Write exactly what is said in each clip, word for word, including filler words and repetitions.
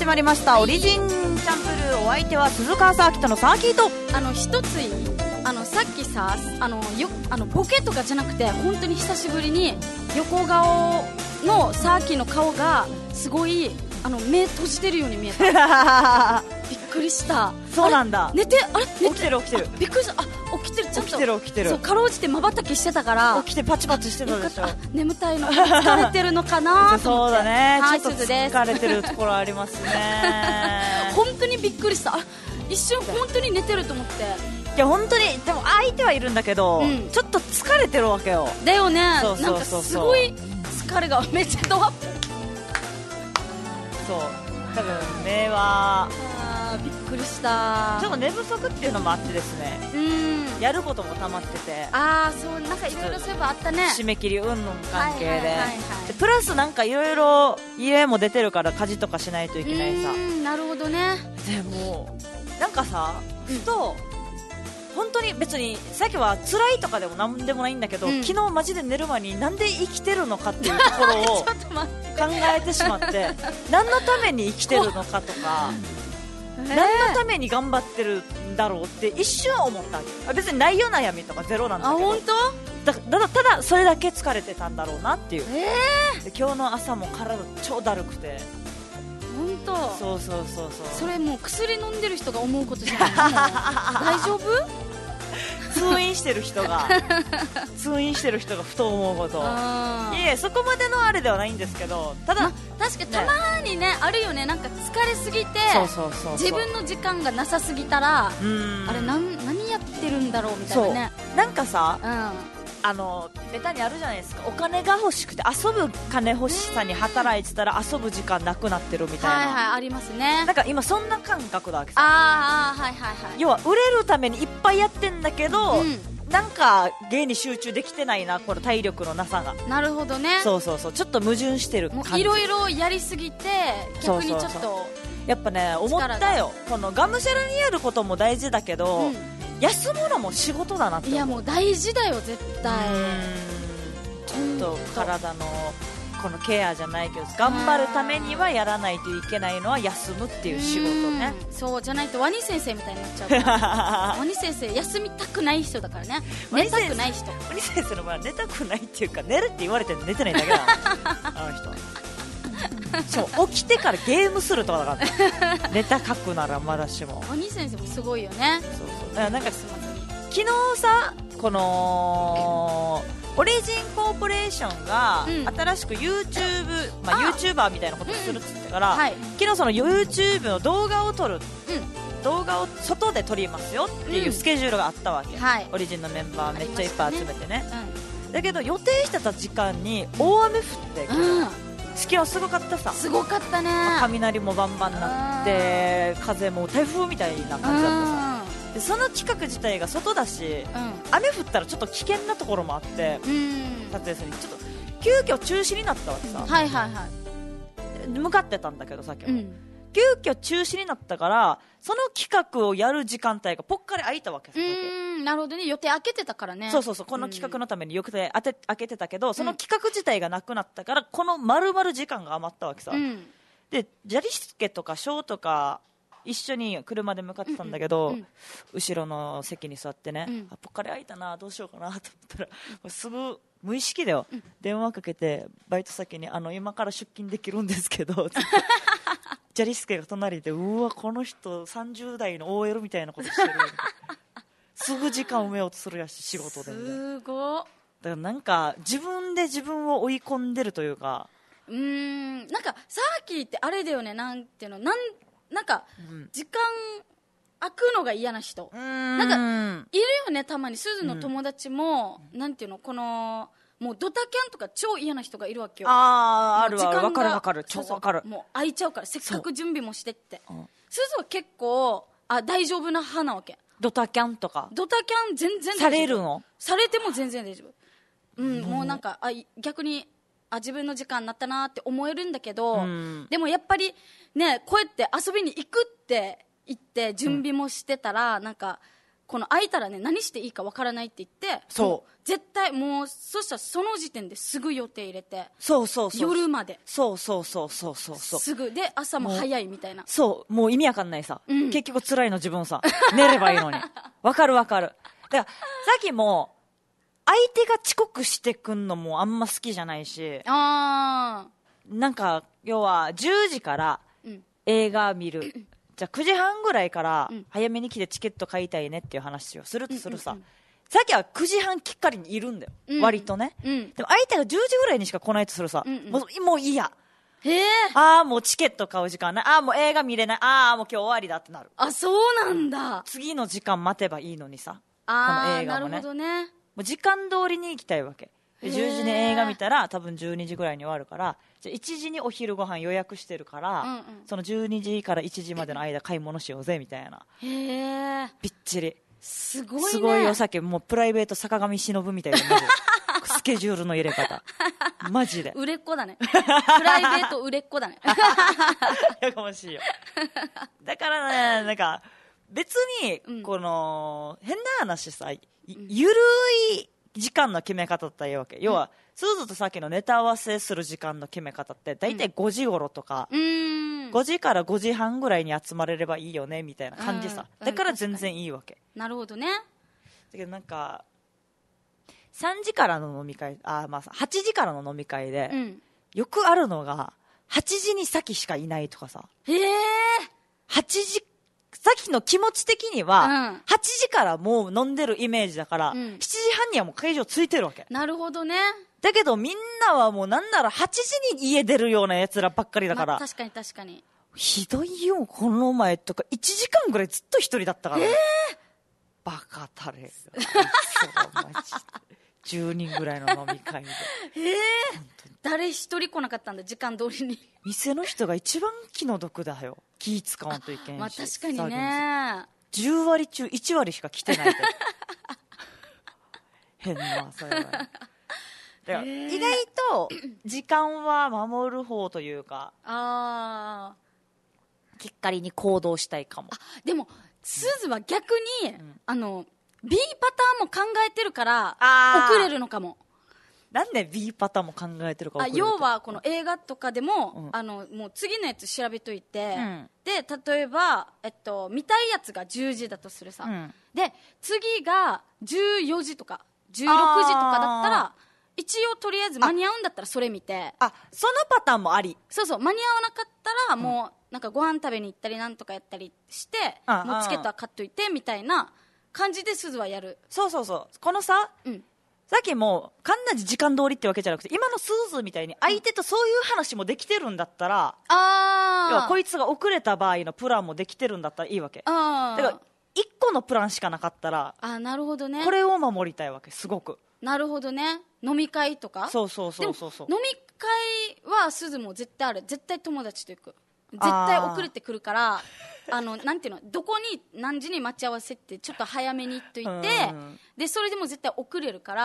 始まりました、はい、オリジンチャンプルー。お相手は鈴川サーキットのサーキーと、 あの一ついい、あのさっきさ、あのよあのボケとかじゃなくて本当に久しぶりに横顔のサーキーの顔がすごいあの目閉じてるように見えたびっくりした。 そうなんだ。 寝て、あれ寝て起きてる起きてる。 びっくりした。あ、起きてる、ちゃんと起きてる起きてる。 そう、かろうじて瞬きしてたから起きてパチパチしてたでしょ。 眠たいの疲れてるのかなと思って。 そうだね、 はい、 ちょっと疲れてるところありますね本当にびっくりした。あ、一瞬本当に寝てると思って。 いや本当に、でも相手はいるんだけど、うん、ちょっと疲れてるわけよ。 だよね。 そうそうそうそう、 なんかすごい疲れがめっちゃドアップ。 そう、多分目はあ、びっくりした。 ちょっと寝不足っていうのもあってですね、うん、やることも溜まってて、 あー、そう、なんかいろいろそういえばあったね。 締め切り云々関係で、 はいはいはいはい、 でプラスなんかいろいろ家も出てるから家事とかしないといけないさ。 うん、なるほどね。 でもなんかさ、ふと、うん、本当に別にさっきは辛いとかでもなんでもないんだけど、うん、昨日マジで寝る前になんで生きてるのかっていうところを考えてしまって何のために生きてるのかとか、えー、何のために頑張ってるんだろうって一瞬思った。別に内容悩みとかゼロなんだけど、 あ、本当？ だだただそれだけ疲れてたんだろうなっていう、 えー、 で今日の朝も体超だるくて。 本当？ そうそうそうそう。 それもう薬飲んでる人が思うことじゃない大丈夫？ 通院してる人が通院してる人がふと思うこと。いえ、そこまでのあれではないんですけど、ただ、ま、 確かにたまにね、あるよね。なんか疲れすぎてそうそうそうそう、 自分の時間がなさすぎたら、うん、あれなん何やってるんだろうみたいなね。 なんかさ、 うん、 あのベタにあるじゃないですか。お金が欲しくて遊ぶ金欲しさに働いてたら遊ぶ時間なくなってるみたいな、 はいはい、ありますね。 なんか今そんな感覚だわけさ。 ああ、はいはいはい。 要は売れるためにいっぱいやってんだけど、うん、なんか芸に集中できてないな、この体力のなさが。 なるほどね。 そうそうそう、ちょっと矛盾してる感じ。 いろいろやりすぎて逆にちょっと、そうそうそう、 やっぱね、思ったよ。このがむしゃらにやることも大事だけど、うん、休むのも仕事だなって思う。 いやもう大事だよ絶対。 ちょっと体のこのケアじゃないけど、頑張るためにはやらないといけないのは休むっていう仕事ね。 うそうじゃないとワニ先生みたいになっちゃうからワニ先生休みたくない人だからね。寝たくない人。 ワニ先生の場合は寝たくないっていうか、寝るって言われて寝てないだけだあの人そう起きてからゲームするとかだからね寝た書くならまだしも。 ワニ先生もすごいよね。 そうそう、だからなんか昨日さ、このオリジンコーポレーションが新しく YouTube、うん、まあ、YouTuber みたいなことするっつってから、うん、はい、昨日その YouTube の動画を撮る、うん、動画を外で撮りますよっていうスケジュールがあったわけ、うん、はい、オリジンのメンバーめっちゃいっぱい集めてね、うん、だけど予定してた時間に大雨降って、うん、隙はすごかったさ。 すごかったね。 雷もバンバンなって風も台風みたいな感じだったさ。でその企画自体が外だし、うん、雨降ったらちょっと危険なところもあって、うん、撮影するにちょっと急遽中止になったわけさ。 はいはいはい。 向かってたんだけどさっきも、うん、急遽中止になったからその企画をやる時間帯がぽっかり空いたわけさ。 うーん、なるほどね。予定開けてたからね。 そうそうそう、この企画のために予定当て開けてたけど、その企画自体がなくなったからこの丸々時間が余ったわけさ、うん、でジャリスケとかショーとか一緒に車で向かってたんだけど、うんうん、後ろの席に座ってね、うん、あぽっかり空いたな、どうしようかなと思ったらすぐ無意識だよ、うん、電話かけてバイト先にあの今から出勤できるんですけどジャリスケが隣で、うわこの人さんじゅう代の オーエル みたいなことしてるすぐ時間埋めようとするやし仕事で、ね、 すごっ。だからなんか自分で自分を追い込んでるというか、 うーん、なんかサーキーってあれだよね、なんていうの、なんなんか、うん、時間空くのが嫌な人なんかいるよね、たまに。すずの友達も、うん、なんていうの、このもうドタキャンとか超嫌な人がいるわけよ。 あー、あるわ、分かる分かる、超分かる。 もう空いちゃうからせっかく準備もしてって。すずは結構あ大丈夫な派なわけ。 ドタキャンとかドタキャン全然されるの？ されても全然大丈夫。うん、もうなんかあ逆にあ自分の時間になったなって思えるんだけど、うん、でもやっぱりね、こうやって遊びに行くって言って準備もしてたら、うん、なんかこの空いたらね何していいかわからないって言って、 そう絶対もうそしたらその時点ですぐ予定入れて、 そうそうそう夜までそうそうそうそうそうそうすぐで朝も早いみたいな。 そうもう意味わかんないさ、 うん、 結局辛いの自分さ寝ればいいのにわかるわかる。だからさっきも相手が遅刻してくんのもあんま好きじゃないし、 あなんか要はじゅうじから映画見る、うん、じゃあくじはんぐらいから早めに来てチケット買いたいねっていう話をするとするさ、うんうんうん、さっきはくじはんきっかりにいるんだよ、うん、割とね、うん、でも相手がじゅうじぐらいにしか来ないとするさ、うんうん、もう、もういいや、 へああもうチケット買う時間ない、ああもう映画見れない、ああもう今日終わりだってなる。 あ、そうなんだ。 次の時間待てばいいのにさ、 あこの映画もね、 なるほどね、 もう時間通りに行きたいわけで、じゅうじに映画見たら多分じゅうにじぐらいに終わるから、じゃいちじにお昼ご飯予約してるから、うんうん、そのじゅうにじからいちじまでの間買い物しようぜみたいな。 へー、 びっちりすごいね。 すごいお酒、もうプライベート坂上忍みたいなスケジュールの入れ方マジで売れっ子だねプライベート売れっ子だねやかましいよ。だからね、なんか別にこの、うん、変な話さ、ゆるい時間の決め方だったらいいわけ、うん、要はスーズとさっきのネタ合わせする時間の決め方ってだいたいごじ頃とか、うん、ごじからごじはんぐらいに集まれればいいよねみたいな感じさ、うん、だから全然いいわけ、 うん、なるほどね。 だけどなんかさんじからの飲み会、あ、まあ、はちじからの飲み会で、うん、よくあるのがはちじに先しかいないとかさ。 へー、 はちじさっきの気持ち的には、うん、はちじからもう飲んでるイメージだから、うん、しちじはんにはもう会場ついてるわけ。 なるほどね。 だけどみんなはもうなんならはちじに家出るようなやつらばっかりだから、まあ、 確かに確かにひどいよ。この前とかいちじかんぐらいずっと一人だったから、ね、 えー、 バカたれそうマジでじゅうにんぐらいの飲み会でえー、誰一人来なかったんだ、時間通りに。 店の人が一番気の毒だよ、気使わんといけんし。 まあ確かにね、 じゅうわり中いちわりしか来てないで変なそれは、ね、だから意外と時間は守る方というか、 あきっかりに行動したいかも。 あ、でもすずは逆に、うん、あの B パターンも考えてるから遅れるのかも。 なんで B パターンも考えてるか遅れると。 あ、要はこの映画とかでも、うん、あのもう次のやつ調べといて、うん、で例えば、えっと、見たいやつがじゅうじだとするさ、うん、で次がじゅうよじとかじゅうろくじとかだったら一応とりあえず間に合うんだったらそれ見て、 あ、そのパターンもあり。 そうそう、間に合わなかったらもう、うん、なんかご飯食べに行ったりなんとかやったりして、もうチケットは買っといてみたいな感じで鈴はやる。 そうそうそう、このさ、うん、さっきもかんなじ時間通りってわけじゃなくて、今のスーズみたいに相手とそういう話もできてるんだったら、うん、 あ要はこいつが遅れた場合のプランもできてるんだったらいいわけ。 あ、 だからいっこのプランしかなかったら、 あ、なるほどね、 これを守りたいわけ、すごく。 なるほどね、飲み会とか。 そうそうそうそうそう。 飲み会は鈴も絶対ある、絶対友達と行く、絶対遅れてくるからあのなんていうの、どこに何時に待ち合わせってちょっと早めに行っといて、でそれでも絶対遅れるから、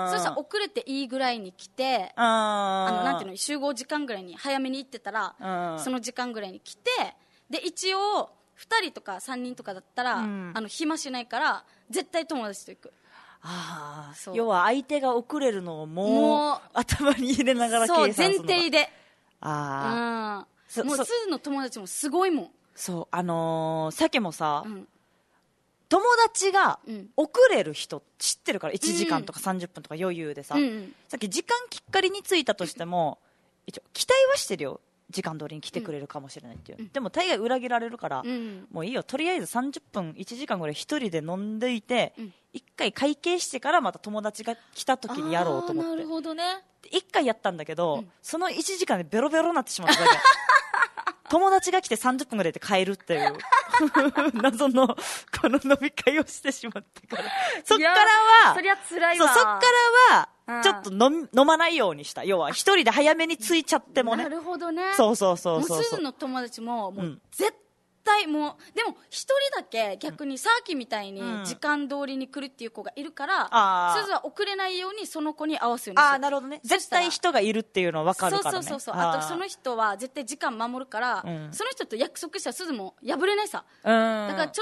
そしたら遅れていいぐらいに来て、あのなんていうの、集合時間ぐらいに早めに行ってたら、その時間ぐらいに来て、で一応ふたりとかさんにんとかだったら、あの暇しないから絶対友達と行く。 あ、要は相手が遅れるのをもう頭に入れながら計算するのが、 そう前提で。 ああ、 もう鈴の友達もすごいもん。 そう、あのー、さっきもさ、うん、友達が遅れる人知ってるから、いちじかんとかさんじゅっぷんとか余裕でさ、うんうん、さっき時間きっかりについたとしても一応期待はしてるよ、時間通りに来てくれるかもしれないっていう、うん、でも大概裏切られるから、うん、もういいよ、とりあえずさんじゅっぷんいちじかんぐらい一人で飲んでいて、うん、いっかい会計してからまた友達が来た時にやろうと思って。 なるほどね。 いっかいやったんだけど、うん、そのいちじかんでベロベロになってしまっただけ友達が来てさんじゅっぷんぐらいで帰るっていう謎のこの飲み会をしてしまってからそっからはそりゃ辛いわ。 そう、そっからはちょっと飲、飲まないようにした。要は一人で早めに着いちゃってもね。 なるほどね。 そうそうそうそう。 もう鈴の友達ももう絶対もう、でも一人だけ逆にさっきみたいに時間通りに来るっていう子がいるから、うん、鈴は遅れないようにその子に合わすようにする。 ああ、なるほどね。絶対人がいるっていうのは分かるからね。 そうそうそうそう。あとその人は絶対時間守るから、うん、その人と約束したら鈴も破れないさ、うん、だからちょっと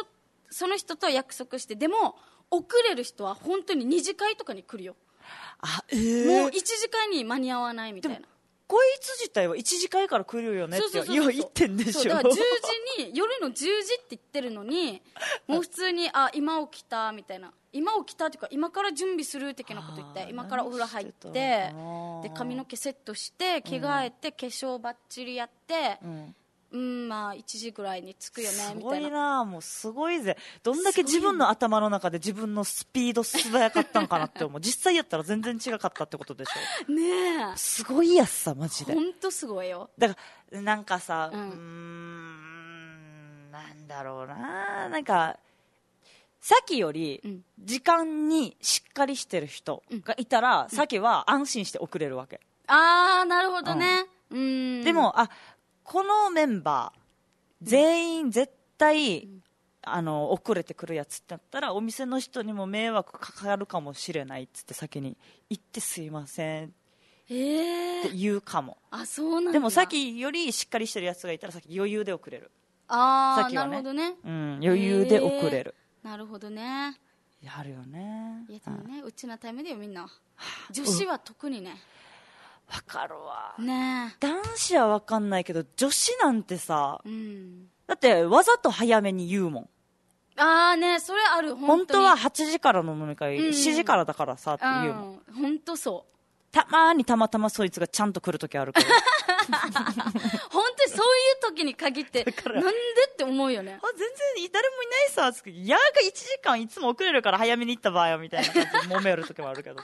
その人と約束して、でも遅れる人は本当にに次会とかに来るよ。 あ、えー、 もういち次会に間に合わないみたいな。 こいつ自体はいち次会から来るよねって。そうそうそうそう、いや言ってんでしょ。 そうだからじゅうじに夜のじゅうじって言ってるのにもう普通にあ今起きたみたいな、今起きたっていうか今から準備する的なこと言って、今からお風呂入ってで髪の毛セットして着替えて、うん、化粧バッチリやって、うんうん、まあいちじぐらいに着くよねみたいな。 すごいな、もうすごいぜ。どんだけ自分の頭の中で自分のスピード素早かったんかなって思う。実際やったら全然違かったってことでしょ。 ねえ、 すごいやつさマジで。 ほんとすごいよ。 だからなんかさ、うーん、うーんなんだろうな、なんかさっきより時間にしっかりしてる人がいたら、うん、さっきは安心して遅れるわけ。 ああなるほどね、うん、うーんでもあこのメンバー全員絶対、うん、あの遅れてくるやつってなったらお店の人にも迷惑かかるかもしれないっつって先に言ってすいませんって言うかも、 えー、あそうなんだ。 でもさっきよりしっかりしてるやつがいたらさっき余裕で遅れる。 ああ、ね、なるほどね、 うん、余裕で遅れる、 えー、なるほどね。 やるよね。 いやでもね、うちなタイムだよみんな。女子は特にね、 わかるわ、 ね、 男子はわかんないけど女子なんてさ、 うん、 だってわざと早めに言うもん。 ああね、それある。 本当ははちじからの飲み会、うん、しちじからだからさって言うもん。 本当そう。たまーにたまたまそいつがちゃんと来るときあるけど本当にそういう時に限ってなんでって思うよね。 あ全然誰もいないさつって、やがいちじかんいつも遅れるから早めに行った場合はみたいな感じで揉める時もあるけど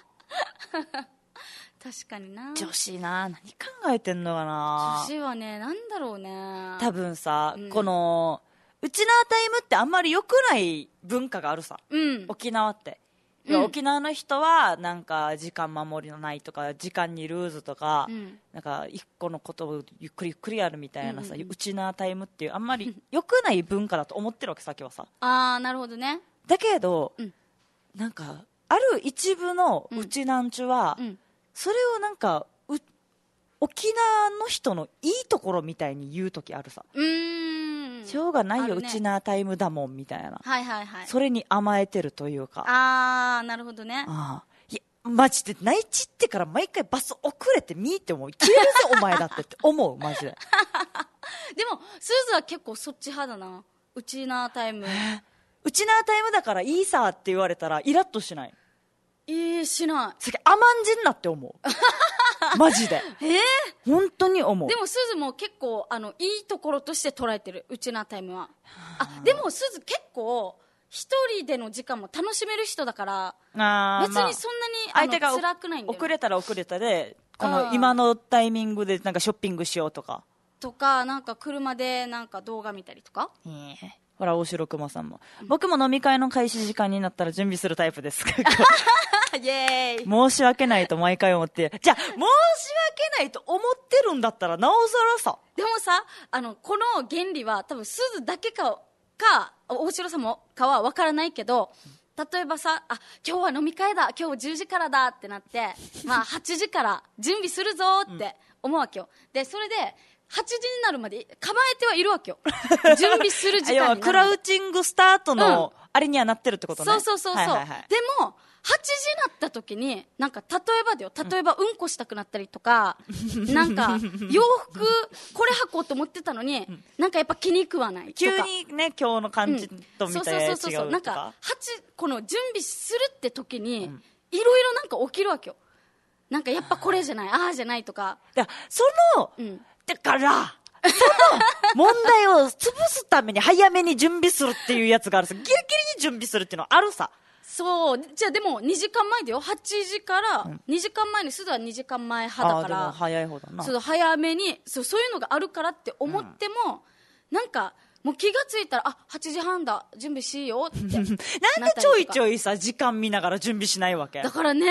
確かにな。 女子な、何考えてんのかな。 女子はね、なんだろうね。 多分さ、うん、このうちなタイムってあんまり良くない文化があるさ、うん、沖縄って、うん、沖縄の人はなんか時間守りのないとか時間にルーズとか、うん、なんか一個のことをゆっくりゆっくりやるみたいなさ、うんうんうん、うちなタイムっていうあんまり良くない文化だと思ってるわけさっきはさ。 ああなるほどね。 だけど、うん、なんかある一部のうちなんちゅは、うんうん、それをなんか沖縄の人のいいところみたいに言うときあるさ。うーん、しょうがないよ、ね、うちなタイムだもんみたいな、 はいはいはい、 それに甘えてるというか。 ああなるほどね。 あいやマジで内地ってから毎回バス遅れて見って思う、消えるぜお前だってって思うマジででもスーズは結構そっち派だな。うちなタイム、 うちなタイムだからいいさって言われたらイラッとしない？ えー、しない。 さっき甘んじんなって思うマジで。 えー、 本当に思う。 でもすずも結構あのいいところとして捉えてる、うちなタイムは。あでもすず結構一人での時間も楽しめる人だから、あ別にそんなに、まあ、相手が辛くないんだよ。 遅れたら遅れたでこの今のタイミングでなんかショッピングしようとかとか、なんか車でなんか動画見たりとか。 えーほら大城熊さんも、うん、僕も飲み会の開始時間になったら準備するタイプですイエーイ。 申し訳ないと毎回思って、じゃあ申し訳ないと思ってるんだったらなおさらさ。 でもさあのこの原理は多分すずだけかか大城さんもかは分からないけど、例えばさあ今日は飲み会だ今日じゅうじからだってなってまあはちじから準備するぞって思うわけよ。でそれではちじになるまで構えてはいるわけよ準備する時間になるクラウチングスタートの、うん、あれにはなってるってことね。 そうそうそうそう、はいはいはい、でもはちじになった時になんか例えばだよ、例えばうんこしたくなったりとか、うん、なんか洋服これ履こうと思ってたのに、うん、なんかやっぱ気に食わないとか、 急にね今日の感じとみたいな違うとか、そうそうそうそう、 なんかはちこの準備するって時に、うん、いろいろなんか起きるわけよ。なんかやっぱこれじゃないああじゃないとか、 だからその、うんだからその問題を潰すために早めに準備するっていうやつがあるさ。ギリギリに準備するっていうのはあるさ。 そうじゃあでもにじかんまえだよ。はちじからにじかんまえにすずはにじかんまえ派だから、 あでも早い方だな。 そう早めにそうそういうのがあるからって思っても、うん、なんかもう気がついたらあはちじはんだ準備しようってなんでちょいちょいさ時間見ながら準備しないわけだからね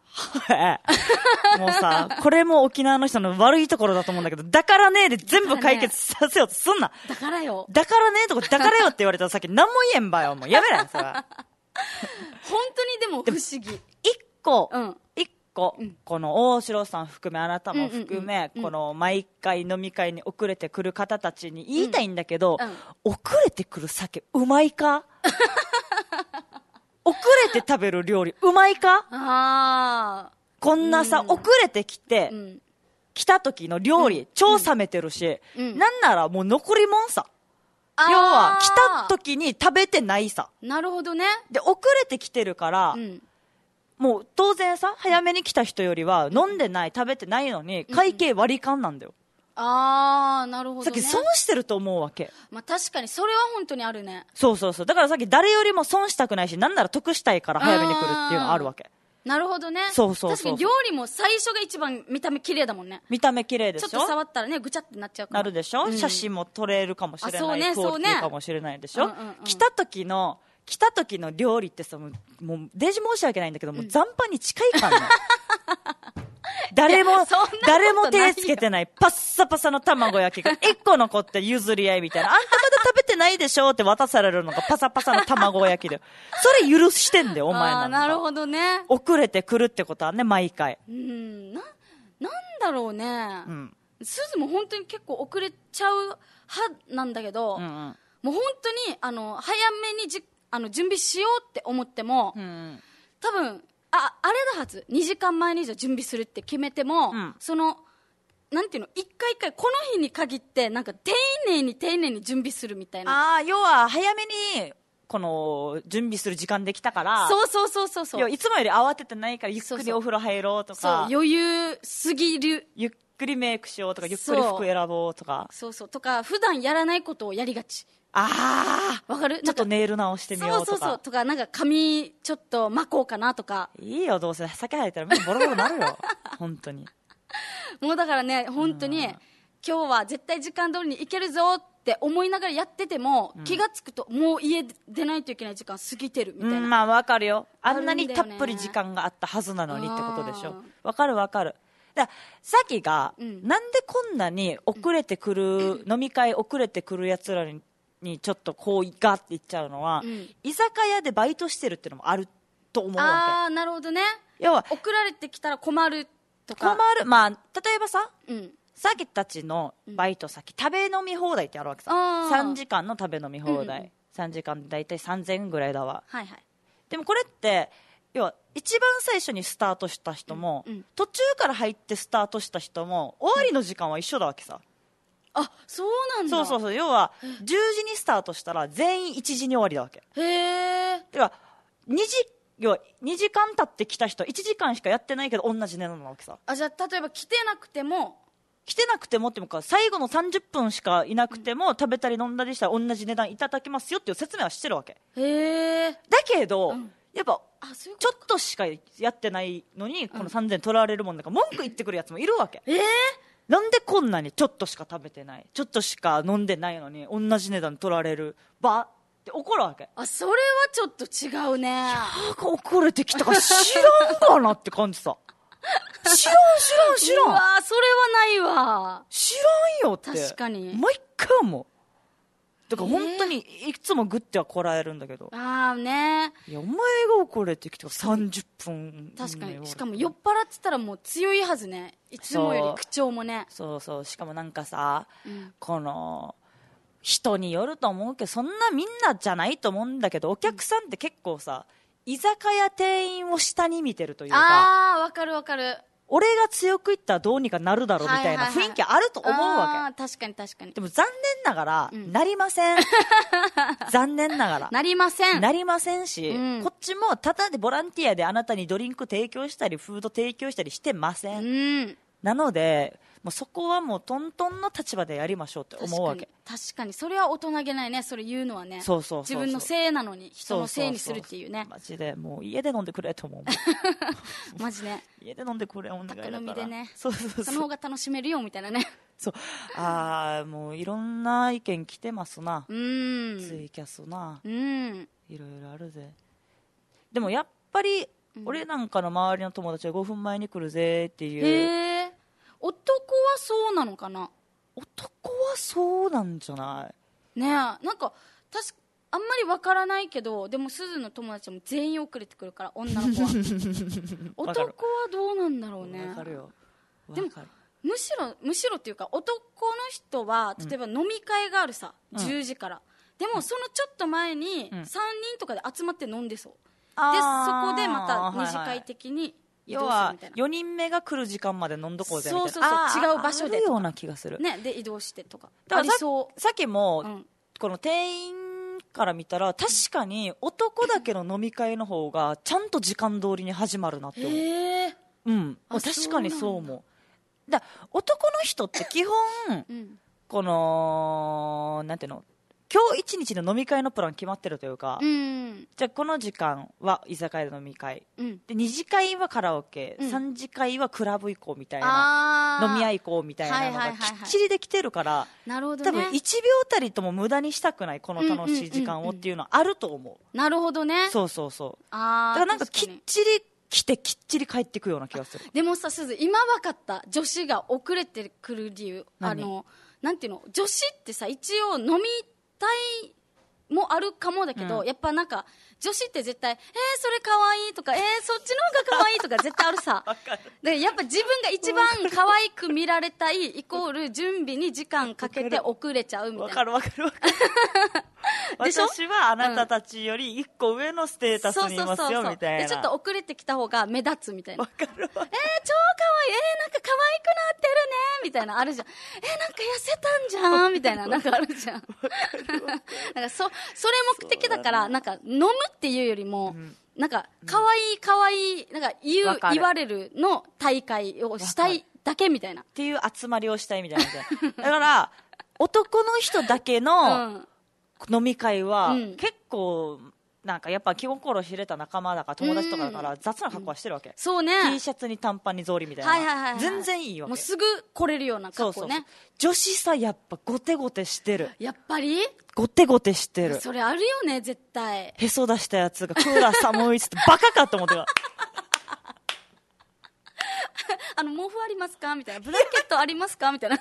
もうさこれも沖縄の人の悪いところだと思うんだけど、だからねで全部解決させようとすんな。 だからよだからねとかだからよって言われたらさっき何も言えんばよ。もうやめないそれ本当にでも不思議。 一個、うん、一個、うん、この大城さん含めあなたも含め、 うんうんうん、 この毎回飲み会に遅れてくる方たちに言いたいんだけど、 うんうん、 遅れてくる酒うまいか遅れて食べる料理うまいかあこんなさ、うん、遅れてきて、うん、来た時の料理、うん、超冷めてるし、うん、なんならもう残りもんさ。要は来た時に食べてないさ。 なるほどね。 で遅れてきてるから、うん、もう当然さ早めに来た人よりは飲んでない、食べてないのに会計割り勘なんだよ、 うん、ああなるほどね。 さっき損してると思うわけ。 まあ確かにそれは本当にあるね。 そうそうそう。だからさっき誰よりも損したくないし、なんなら得したいから早めに来るっていうのがあるわけ。 なるほどね。 そうそうそう。 確かに料理も最初が一番見た目綺麗だもんね。 見た目綺麗でしょ。 ちょっと触ったらねぐちゃってなっちゃうから。 なるでしょ、うん、写真も撮れるかもしれない、そうねそうね、クオリティかもしれないでしょ、うんうんうん、来た時の来た時の料理ってさ、もう、もうデージ申し訳ないんだけど、もう残飯に近いからね誰も誰も手つけてないパッサパサの卵焼きが一個残って譲り合いみたいな、あんたまだ食べてないでしょって渡されるのがパサパサの卵焼きでそれ許してんだよお前なんか。 なるほどね。 遅れてくるってことはね毎回。 うんななんだろうね、うん、すずも本当に結構遅れちゃう派なんだけど、うんうん、もう本当にあの早めにじあの準備しようって思っても、うんうん、多分ああれだはずにじかんまえに以上準備するって決めても、うん、そのなんていうの一回一回この日に限ってなんか丁寧に丁寧に準備するみたいな。 あ要は早めにこの準備する時間できたから、 そうそうそうそうそう、 いつもより慌ててないからゆっくりお風呂入ろうとか、そうそう余裕すぎる、 ゆっくりメイクしようとかゆっくり服選ぼうとか、 そうそうとか普段やらないことをやりがち。 ああわかる。 ちょっとネイル直してみようとか、 そうそうそうとか、なんか髪ちょっと巻こうかなとか。 いいよどうせ酒入ったら目ボロボロなるよ本当に。 もうだからね本当に今日は絶対時間通りに行けるぞって思いながらやってても、うん、気がつくともう家出ないといけない時間過ぎてるみたいな、 うん、まあわかるよ。あんなにたっぷり時間があったはずなのにってことでしょ。わかるわかる。ださっきが、うん、なんでこんなに遅れてくる、うん、飲み会遅れてくるやつらににちょっとこうガッて言っちゃうのは、うん、居酒屋でバイトしてるっていうのもあると思うわけ。 ああなるほどね。要は送られてきたら困るとか。 困る。まあ例えばさ、うん、さっきたちのバイト先、うん、食べ飲み放題ってあるわけさ。さんじかんの食べ飲み放題、うんうん、さんじかんでだいたいさんぜんえんぐらいだわ、 はいはい、 でもこれって要は一番最初にスタートした人も、うんうん、途中から入ってスタートした人も終わりの時間は一緒だわけさ。 あそうなんだ。 そうそうそう。要はじゅうじにスタートしたら全員いちじに終わりだわけ。 へえ。 要はにじ要はにじかん経ってきた人いちじかんしかやってないけど同じ値段なわけさ。 あじゃあ例えば来てなくても来てなくてもってもか最後のさんじゅっぷんしかいなくても、うん、食べたり飲んだりしたら同じ値段いただきますよっていう説明はしてるわけ。 へえ。 だけど、うん、やっぱあそういうちょっとしかやってないのにこのさんぜんえん取られるもんだから文句言ってくるやつもいるわけ。 えーなんでこんなにちょっとしか食べてないちょっとしか飲んでないのに同じ値段取られるばって怒るわけ。 あそれはちょっと違うね。 いやー遅れてきたから知らんかなって感じさ知らん知らん知らん。うわそれはないわ。 知らんよって。 確かに毎回思う。だから本当にいつもグッてはこらえるんだけど、 えー、ああね。 いやお前が遅れてきてさんじゅっぷん。 確かにしかも酔っ払ってたらもう強いはずね。いつもより口調もね。 そうそうしかもなんかさ、うん、この人によると思うけどそんなみんなじゃないと思うんだけどお客さんって結構さ、うん、居酒屋店員を下に見てるというか。 ああわかるわかる。 俺が強く言ったらどうにかなるだろうみたいな雰囲気あると思うわけ、はいはいはい、 あ確かに確かに。 でも残念ながら、うん、なりません残念ながらなりませんなりませんし、うん、こっちもただでボランティアであなたにドリンク提供したりフード提供したりしてません、うん、なのでもうそこはもうトントンの立場でやりましょうって思うわけ。 確かに確かにそれは大人げないね。それ言うのはね。 そうそうそうそう。 自分のせいなのに人のせいにするっていうね。 マジでもう家で飲んでくれと思うマジね家で飲んでくれお願いだから。 飲みでね。 そうそうそう。 その方が楽しめるよみたいなね。 そうああもういろんな意見来てますな。 うんツイキャスな。 うんいろいろあるぜ。でもやっぱり、うん、俺なんかの周りの友達はごふんまえに来るぜっていう。 へえ。男はそうなのかな。 男はそうなんじゃないねえなんか確あんまりわからないけど、でも鈴の友達も全員遅れてくるから、女の子は男はどうなんだろうね。 わかるよ。 でもむしろむしろっていうか、男の人は例えば飲み会があるさ、うん、じゅうじから、でもそのちょっと前にさんにんとかで集まって飲んでそう、うん、でそこでまた二次会的に移動するみたいな、 要はよにんめが来る時間まで飲んどこうぜみたいな、 そうそうそう、違う場所であるような気がする、 ね、で移動してとか、 だから さ, さっきも、 うん、 この店員から見たら確かに男だけの飲み会の方がちゃんと時間通りに始まるなって思う。 へー、 うん、確かにそう思う。だ男の人って基本、うん、このなんていうの、今日一日の飲み会のプラン決まってるというか、うん、じゃあこの時間は居酒屋で飲み会、うん、でに次会はカラオケ、うん、さん次会はクラブ行こうみたいな、飲み屋行こうみたいなのがきっちりできてるから、 なるほどね、 多分いちびょうたりとも無駄にしたくないこの楽しい時間をっていうのはあると思う。 なるほどね。 そうそうそう。 あ、 だからなんかきっちり来てきっちり帰ってくような気がする。 でもさ、すず今分かった、女子が遅れてくる理由、あのなんていうの、女子ってさ一応飲みたいもあるかもだけど、うん、やっぱなんか女子って絶対、えー、それかわいいとか、えー、そっちの方がかわいいとか絶対あるさで、やっぱ自分が一番可愛く見られたいイコール準備に時間かけて遅れちゃうみたいな。 わかるわかるわかる私はあなたたちより一個上のステータスにいますよみたいな。 でちょっと遅れてきた方が目立つみたいな。 わかるわかる。 えー、超かわいい、えー、なんか可愛くなってるねみたいなあるじゃん。えー、なんか痩せたんじゃんみたいな、なんかあるじゃんなんかそそれ目的だから、なんか飲むっていうよりも、うん、なんか可愛い可愛いなんか言う言われるの大会をしたいだけみたいなっていう集まりをしたいみたいなだから男の人だけの飲み会は、うん、結構なんかやっぱ気心知れた仲間だから友達とかだから雑な格好はしてるわけ、うん、 そうね、 T シャツに短パンに草履みたいな、 はいはいはいはい、 全然いいわけ。 もうすぐ来れるような格好ね。そうそうそう、 女子さやっぱゴテゴテしてる。 やっぱりゴテゴテしてる。 それあるよね絶対。 へそ出したやつがクーラー寒いっつってバカかと思ってたあの毛布ありますかみたいな、ブランケットありますかみたいな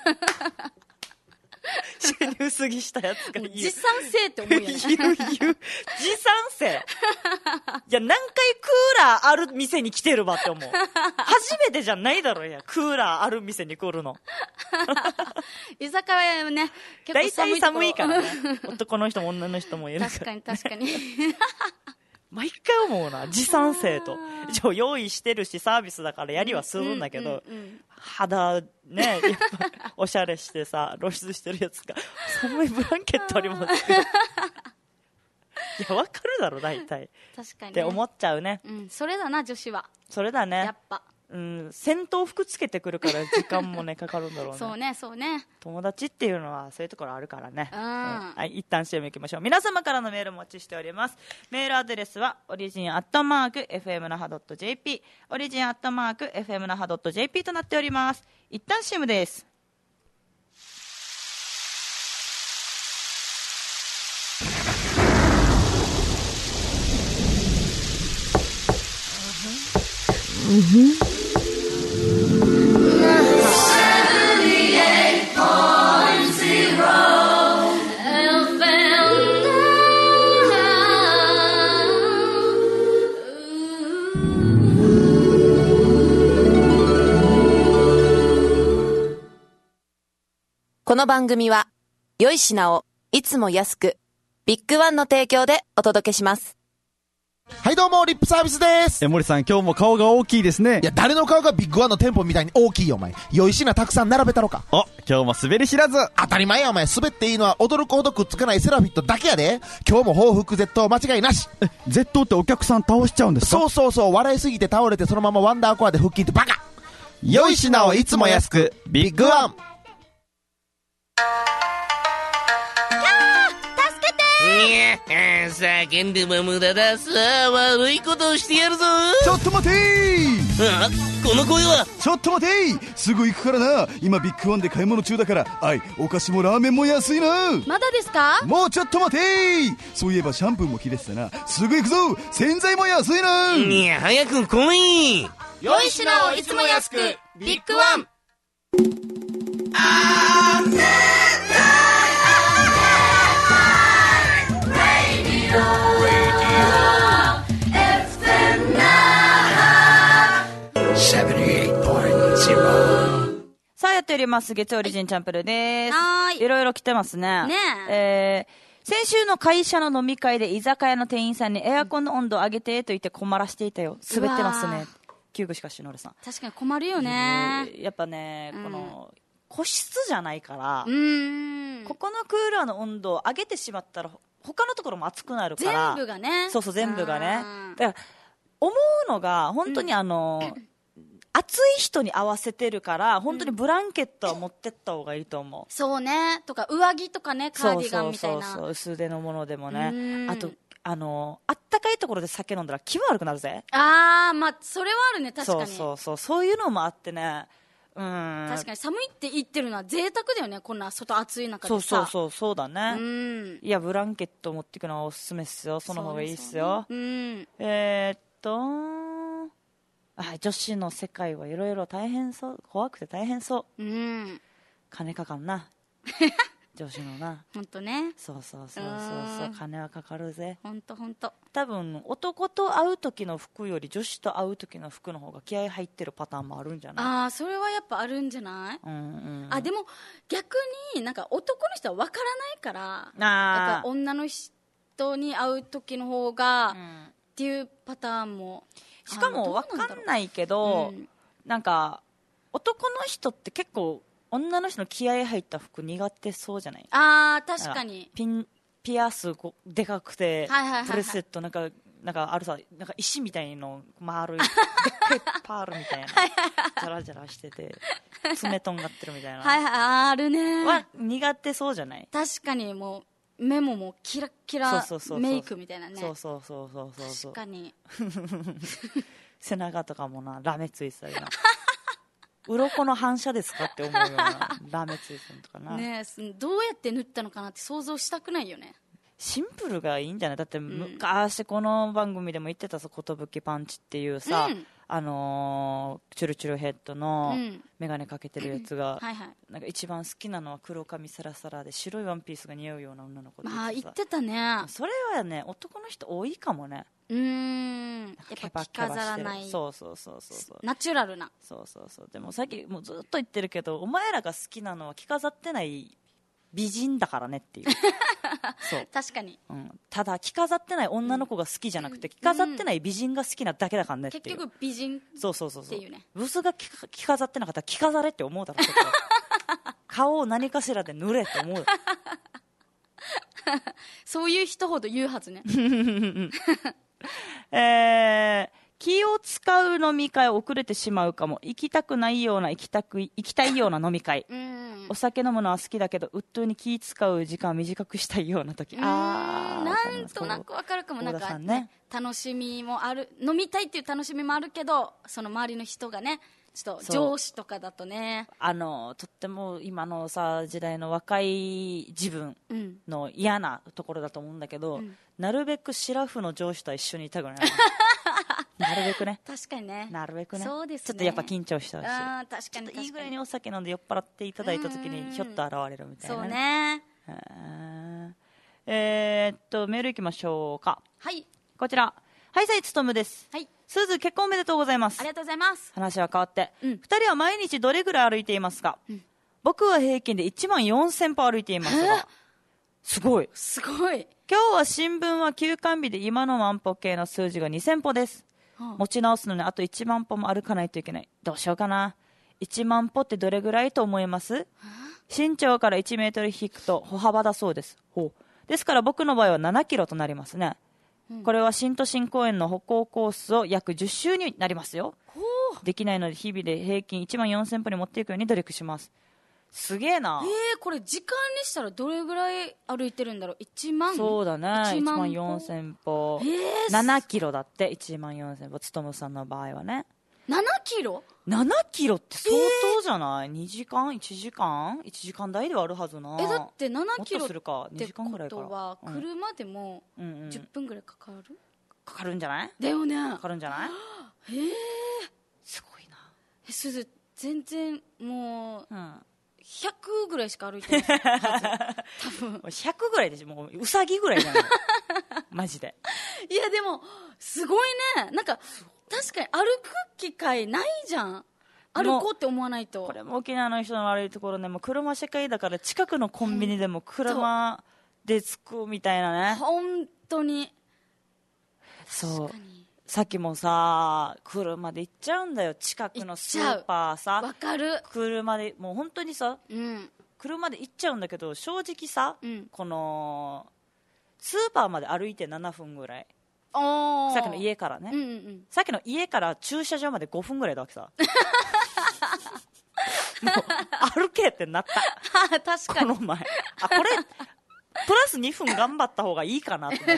薄着したやつが言う。 持参性って思うよね言う言う持参性いや何回クーラーある店に来てるわって思う初めてじゃないだろうや、クーラーある店に来るの居酒屋はね結構寒いところ大体寒いからね男の人も女の人もいるから、ね、 確かに確かに毎回思うな、持参性と一応用意してるしサービスだからやりはするんだけど、うんうんうんうん、肌ねやっぱおしゃれしてさ露出してるやつが寒いブランケットありますけどいや分かるだろ大体確かに、ね、 って思っちゃうね、 うん、それだな女子は。 それだねやっぱ、 うん、戦闘服つけてくるから時間もねかかるんだろうねそうねそうね、 友達っていうのはそういうところあるからね、 うんうん、 はい、一旦 シーエム いきましょう。皆様からのメールお待ちしております。メールアドレスはオリジンアットマーク エフエムナハドットジェーピー オリジンアットマーク エフエムナハドットジェーピー となっております。一旦 シーエム です。うんうんこの番組は良い品をいつも安くビッグワンの提供でお届けします。 はいどうもリップサービスです。 え森さん今日も顔が大きいですね。 いや誰の顔がビッグワンの店舗みたいに大きいよお前。良い品たくさん並べたろか。 お今日も滑り知らず。 当たり前やお前。滑っていいのは驚くほどくっつかないセラフィットだけやで。今日も報復絶倒間違いなし。 え絶倒ってお客さん倒しちゃうんですか。 そうそうそう、笑いすぎて倒れてそのままワンダーコアで腹筋ってバカ。 良い品をいつも安くビッグワン。 いや叫んでも無駄だ。さあ悪いことをしてやるぞ。 ちょっと待てー。 あこの声は。 ちょっと待てー。すぐ行くからな。今ビッグワンで買い物中だから。あいお菓子もラーメンも安いな。 まだですか。 もうちょっと待てー。そういえばシャンプーも切れてたな。すぐ行くぞ。洗剤も安いな。 いや早く来い。 良い品をいつも安くビッグワン。あーちは。 さあやっております月曜リジンチャンプルです。 はーいいろいろ来てますね。 ねえー、先週の会社の飲み会で居酒屋の店員さんにエアコンの温度を上げてと言って困らしていたよ。滑ってますね。救具しかしのるさん。 確かに困るよね。 やっぱね、この個室じゃないから、 うーん、 ここのクーラーの温度を上げてしまったら他のところも暑くなるから。 全部がね。 そうそう全部がね。 うんだから思うのが本当にあの、うん暑い人に合わせてるから本当にブランケットは持ってった方がいいと思う。 そうね。とか上着とかね、カーディガンみたいな。 そうそうそうそう、薄手のものでもね。 うんあとあのあったかいところで酒飲んだら気悪くなるぜ。 あー、まあそれはあるね、確かに。 そうそうそう、そういうのもあってね。うん、 確かに寒いって言ってるのは贅沢だよね、こんな外暑い中そうでさ。 そうそうそうだね。 うんいやブランケット持っていくのはおすすめっすよ。その方がいいっすよ。 そうねうんえー、っとあ女子の世界はいろいろ大変そう、怖くて大変そう。 うん金かかんな女子のな。 ほんとね。 そうそうそうそうそう、金はかかるぜ。 ほんとほんと。 多分男と会う時の服より女子と会う時の服の方が気合入ってるパターンもあるんじゃない？ ああ、それはやっぱあるんじゃない？ うんうん、 あ、でも逆になんか男の人は分からないからあやっぱ女の人に会う時の方が、 うん、 っていうパターンも。 しかも分かんないけど、うん、なんか男の人って結構女の人の気合入った服苦手そうじゃない？ あー、確かに。 ピンピアスこでかくて、 はいはいはいはい、 ブレスレットなんかなんかあるさ、なんか石みたいの丸いでっかいパールみたいなジャラジャラしてて爪とんがってるみたいなはいはい、あるねは苦手そうじゃない？ 確かにもう目ももうキラッキラメイクみたいなね。 そうそうそうそうそうそう、 確かに背中とかもなラメついてたりな鱗の反射ですかって思うようなラメついてるとかな。 ねえ、どうやって塗ったのかなって想像したくないよね。 シンプルがいいんじゃない？だって昔この番組でも言ってたさ、寿パンチっていうさ、うん、あのー、チュルチュルヘッドのメガネかけてるやつが、うんはいはい、なんか一番好きなのは黒髪サラサラで白いワンピースが似合うような女の子で、 まあ言ってたね。 それはね男の人多いかもね。 うーん、やっぱ着飾らない。 そうそうそうそうそう、 ナチュラルな。 そうそうそう。でもさっきもうずっと言ってるけど、お前らが好きなのは着飾ってない美人だからねっていうそう確かに、 うん、ただ着飾ってない女の子が好きじゃなくて、うん、着飾ってない美人が好きなだけだからねっていう。 結局美人っていうね。 そうそうそうそう。ブスが着飾ってなかったら着飾れって思うだろちょっと顔を何かしらで塗れって思うそういう人ほど言うはずねえー気を使う飲み会遅れてしまうかも。行きたくないような行きたく行きたいような飲み会うんお酒飲むのは好きだけどうっとうに気使う時間を短くしたいような時。あなんとなくわかるかも。なんか、ね、楽しみもある、飲みたいっていう楽しみもあるけど、その周りの人がねちょっと上司とかだとね、 あのとっても今のさ時代の若い自分の嫌なところだと思うんだけど、うん、なるべくシラフの上司とは一緒にいたくないなるべくね。 確かにね。 なるべくね。 そうですね。 ちょっとやっぱ緊張したし。 あ確かに確かに。 いいぐらいにお酒飲んで酔っ払っていただいた時にひょっと現れるみたいな、 ね。そうね。 えー、っとメールいきましょうか。 はい。 こちら。はいさいつとむです。 はい。 すず結婚おめでとうございます。 ありがとうございます。 話は変わって、うん、ふたりは毎日どれぐらい歩いていますか？うん、僕は平均でいちまんよんせん歩歩いていますが。すごい。 すごい。 今日は新聞は休館日で今の万歩計の数字がにせん歩です。持ち直すのにあといちまん歩も歩かないといけない。どうしようかな。いちまん歩ってどれぐらいと思います？身長からいちメートル引くと歩幅だそうです。ほう。ですから僕の場合はななキロとなりますね。うん、これは新都心公園の歩行コースを約じゅっ周になりますよ。できないので日々で平均いちまんよんせん歩に持っていくように努力します。すげえな。 えー、これ時間にしたらどれぐらい歩いてるんだろう。いちまん。 そうだね。いちまんよんせん歩、えー、ななキロだって。いちまんよんせん歩、つとむさんの場合はね。 ななキロ ? なな キロって相当じゃない、えー、にじかんいちじかんいちじかん台ではあるはずな。 えだってななキロってことは車でもじゅっぷんぐらいかかる、うんうん、 かかるんじゃない？ だよね。 かかるんじゃない？ ええー、 すごいな。 えすず全然もう、うんひゃくぐらいしか歩いてない多分ひゃくぐらいでしょ。もううさぎぐらいじゃないマジで。 いやでもすごいね。なんか確かに歩く機会ないじゃん。 歩こうって思わないと。 これも沖縄の人の悪いところね、もう車社会だから近くのコンビニでも車で着くみたいなね。 本当に。 そう。さっきもさ、車で行っちゃうんだよ、近くのスーパーさ。 わかる。 車で、もう本当にさ、 うん、 車で行っちゃうんだけど、正直さ、 うん、 この、スーパーまで歩いてななふんぐらい。 おさっきの家からね、 うんうんうん、 さっきの家から駐車場までごふんぐらいだわけさ。もう歩けってなった。 確かに。 この前。あ、これ、プラスにふん頑張った方がいいかなと思って。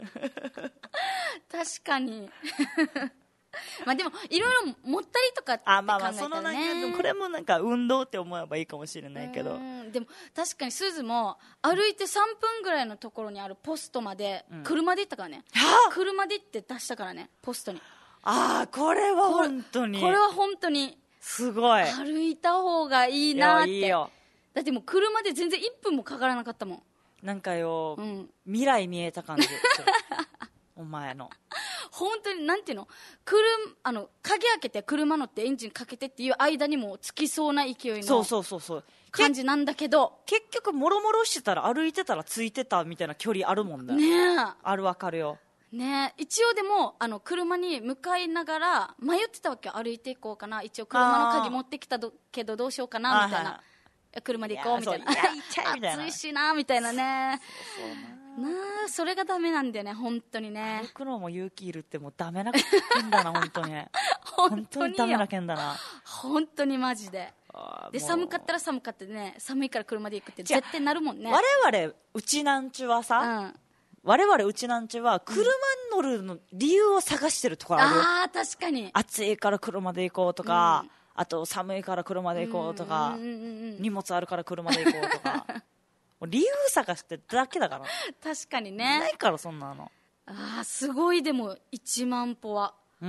確かに。まあでもいろいろ持ったりとかって考えたらね。あ、まあまあそのなんかこれもなんか運動って思えばいいかもしれないけど。 でも確かにすずも歩いてさんぷんぐらいのところにあるポストまで車で行ったからね。うん、車で行って出したからね、ポストに。 ああ、これは本当に。 これは本当に。 すごい。 歩いた方がいいなって。いいよ。 だってもう車で全然いっぷんもかからなかったもん。 なんかよ、うん、未来見えた感じ。お前の本当になんていうの、車あの鍵開けて車乗ってエンジンかけてっていう間にもつきそうな勢いの感じなんだけど、 結局もろもろしてたら歩いてたらついてたみたいな距離あるもんだよね。 ある、わかるよね。一応でもあの車に向かいながら迷ってたわけよ。歩いていこうかな、一応車の鍵持ってきたけどどうしようかなみたいな、車で行こうみたいな、暑いしなみたいなね。そうそうなあ、それがダメなんだよね、本当にね。 歩くのも勇気いるってもうダメな件だな、本当に。本当にダメな件だな。 本当にマジで。で、寒かったら寒かったでね、寒いから車で行くって絶対なるもんね。 我々うちなんちゅはさ、うん、我々うちなんちゅは車に乗るの理由を探してるところあるよ。 ああ、確かに。 暑いから車で行こうとか、うん、あと寒いから車で行こうとか、うんうんうん、荷物あるから車で行こうとか。理由探してだけだから。 確かにね。 ないからそんなの。 ああ、すごい。でもいちまん歩は。 うん、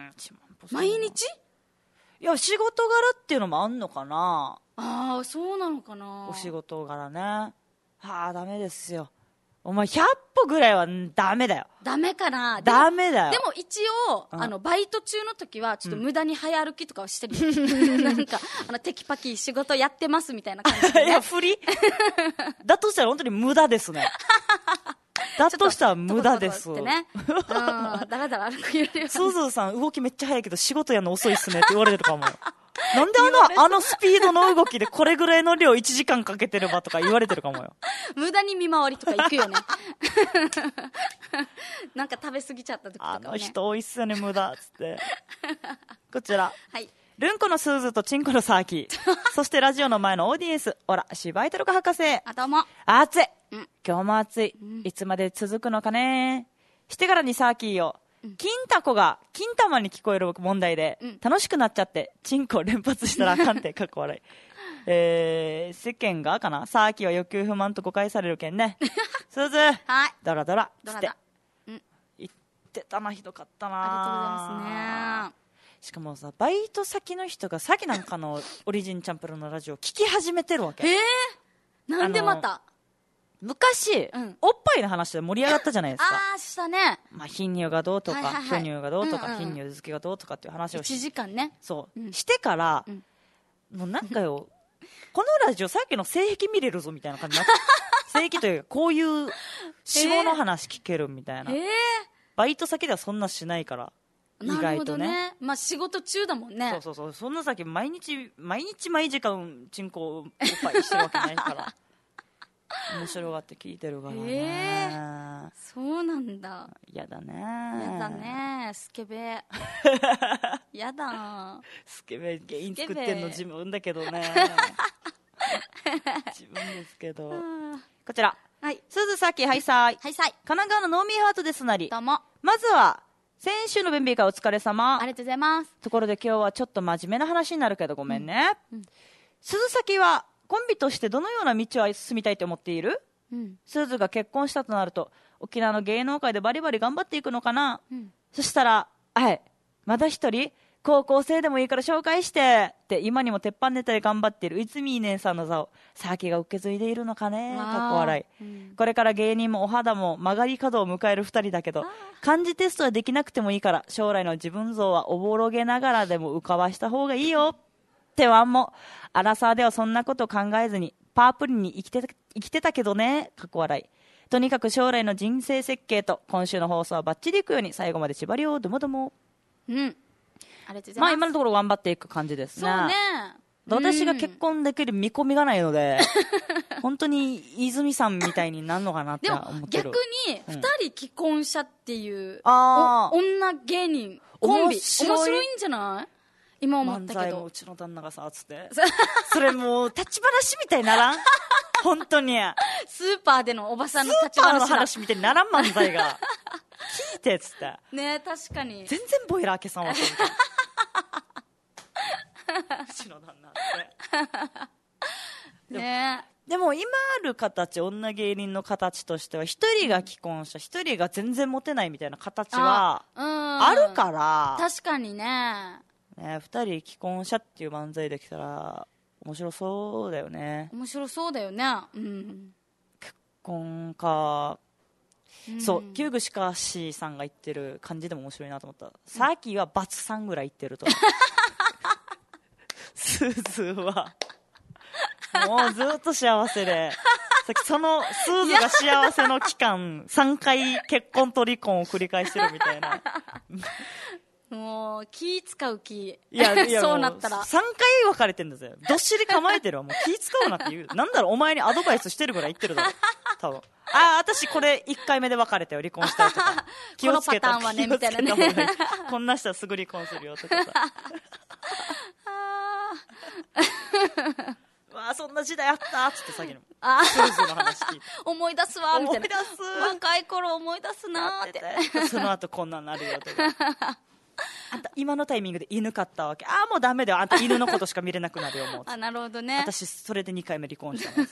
いちまん歩。 毎日？ いや、仕事柄っていうのもあんのかな。 ああ、そうなのかな。 お仕事柄ね。はあ、ダメですよ。お前ひゃっぽぐらいはダメだよ。 ダメかな。 ダメだよ。 でも一応、うん、あのバイト中の時はちょっと無駄に早歩きとかをしてるよ、うん、なんかあのテキパキ仕事やってますみたいな感じで、ね、 いや振りだとしたら本当に無駄ですね。だとしたら無駄です。 ってね、うん、だらだら歩くよりは。 すずさん動きめっちゃ早いけど仕事やんの遅いっすねって言われてるかも。なんであの、あのスピードの動きでこれぐらいの量いちじかんかけてればとか言われてるかもよ。 無駄に見回りとか行くよね。なんか食べ過ぎちゃった時とか、ね、 あの人多いっすよね、無駄っつって。こちら。 はい。 ルンコのスーズとチンコのサーキー。そしてラジオの前のオーディエンス。ほら、芝居とるか博士。 あ、どうも。 暑い、 うん、 今日も暑い、うん。いつまで続くのかね。してからにサーキーを。金タコが金玉に聞こえる問題で、うん、楽しくなっちゃってチンコを連発したらあかんってかっこ笑い。えー、世間がかな、サーキーは欲求不満と誤解されるけんね。すず、はい、ドラドラつって言ってたな、ひどかったな。 ありがとうございますね。 しかもさ、バイト先の人がさっきなんかのオリジンチャンプルのラジオ聞き始めてるわけ。 えー、なんでまた昔、うん、おっぱいの話で盛り上がったじゃないですか。 ああ、したね。 まあ、貧乳がどうとか、 はいはいはい、 巨乳がどうとか、うんうん、貧乳漬けがどうとかっていう話をしいちじかんね。 そう、 うん、 してから、うん、もうなんかよ、このラジオさっきの性癖見れるぞみたいな感じになって性癖というか、こういう脂肪の話聞けるみたいな。 えー、 バイト先ではそんなしないから。意外とね。 なるほどね。まあ仕事中だもんね。 そうそうそう。そんな先毎日、毎日毎時間、チンコをおっぱいしてるわけないから。面白がって聞いてるからね、 えー、そうなんだ。 やだねやだね、スケベ。やだ。 スケベ原因作ってんの自分だけどね。自分ですけど。こちら、 はい、 すずさきはいさい、 はいさい、 神奈川のノーミーハートですなり。 どうも。 まずは先週の便秘会お疲れ様。 ありがとうございます。 ところで今日はちょっと真面目な話になるけどごめんね、うんうん、すずさきはコンビとしてどのような道を進みたいと思っている？うん、すずが結婚したとなると沖縄の芸能界でバリバリ頑張っていくのかな、うん、そしたらはいまだ一人高校生でもいいから紹介してって今にも鉄板ネタで頑張っているいつみー姉さんの座をさきが受け継いでいるのかね。かっこ笑い、うん、これから芸人もお肌も曲がり角を迎えるふたりだけど漢字テストはできなくてもいいから将来の自分像はおぼろげながらでも浮かばした方がいいよってワンもアラサーではそんなこと考えずにパープリンに生きてた、生きてたけどね。かっこ笑い。とにかく将来の人生設計と今週の放送はバッチリいくように最後まで縛りをどもども。 うん。ありがとうございます。 まあ今のところ頑張っていく感じですね。 そうね。 私が結婚できる見込みがないので、うん、本当に泉さんみたいになるのかなって思ってる。 でも逆にふたり既婚者っていう、うん、 あ女芸人コンビ面白いんじゃない？今思ったけど。 漫才もうちの旦那がさつってそれもう立ち話みたいにならん本当にスーパーでのおばさんの立ち話スーパーの話みたいにならん漫才が聞いてっつってね。確かに全然ボイラー消さんわけみたいなうちの旦那ってね。 でも今ある形、女芸人の形としては一人が既婚者一人が全然モテないみたいな形はあるから、 確かにね。 ね、二人既婚者っていう漫才できたら面白そうだよね。 面白そうだよね、うん、 結婚か、うん、そう旧具しかしさんが言ってる感じでも面白いなと思った、うん、さっきはバツさんぐらい言ってるとスーズーはもうずっと幸せでさっきそのスーズが幸せの期間さんかい結婚と離婚を繰り返してるみたいなもう気使う気。いやいやそうなったらさんかい別れてんだぜ。どっしり構えてるわ。もう気使うなって言う。なんだろうお前にアドバイスしてるぐらい言ってるだろ多分。ああ私これいっかいめで別れたよ離婚したいとか気をつけたこのパターンはねみたいなねこんな人はすぐ離婚するよとかさわあそんな時代あったっつってさっきのあスーズの話聞いて思い出すわみたいな。 思い出す若い頃思い出すなーってその後こんなんなるよとかあんた今のタイミングで犬飼ったわけ。ああもうダメだよあんた犬のことしか見れなくなるよもうあなるほどね。 私それでにかいめ離婚したんです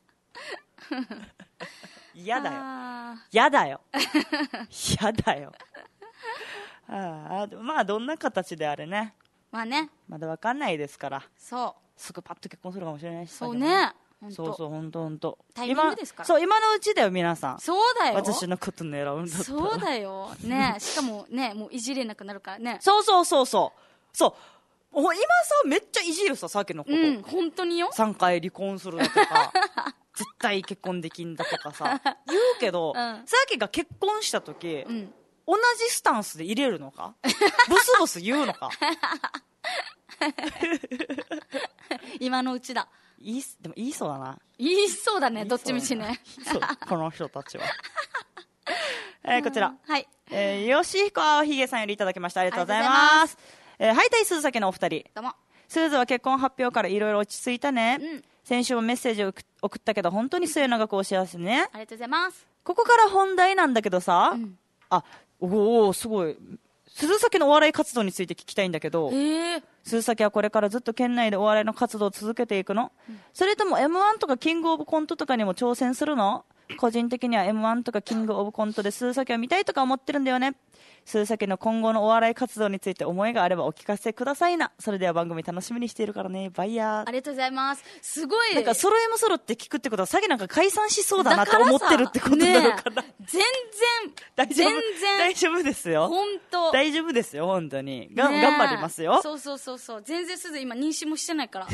嫌だよ嫌だよ嫌だよああまあどんな形であれねまあねまだ分かんないですからそうすぐパッと結婚するかもしれないしそうねそうそう本当本当タイミングですからそう今のうちだよ皆さん。 そうだよ私のこと狙うんだったらそうだよねしかもねもういじれなくなるからねそうそうそうそうそう今さめっちゃいじるささっきのこと、 うん本当によさんかい離婚するだとか絶対結婚できんだとかさ言うけど、うん、さっきが結婚した時、うん、同じスタンスで入れるのかブスブス言うのか今のうちだいいでも言いそうだな言いそうだねどっちみちねそうこの人たちはえー、こちら、 はいえー、吉彦青ひげさんよりいただきましたありがとうございます。えー、はいたい鈴崎のお二人どうも。 スーズは結婚発表からいろいろ落ち着いたね、うん、先週もメッセージを送ったけど本当に末永くお幸せね。 ありがとうございます。 ここから本題なんだけどさ、うん、あおおすごい鈴崎のお笑い活動について聞きたいんだけど、 えー、 鈴崎はこれからずっと県内でお笑いの活動を続けていくの、うん、それとも エムワン とかキングオブコントとかにも挑戦するの？個人的には エムワン とかキングオブコントで鈴崎を見たいとか思ってるんだよね。鈴崎の今後のお笑い活動について思いがあればお聞かせくださいな。それでは番組楽しみにしているからね。バイヤー。 ありがとうございます。すごいなんかソロ M ソロって聞くってことは詐欺なんか解散しそうだなって思ってるってことなのかな、 ね、全然大丈夫全然大丈夫ですよ本当大丈夫ですよ本当にが、 ね、 頑張りますよ。 そうそうそうそう全然すず今妊娠もしてないから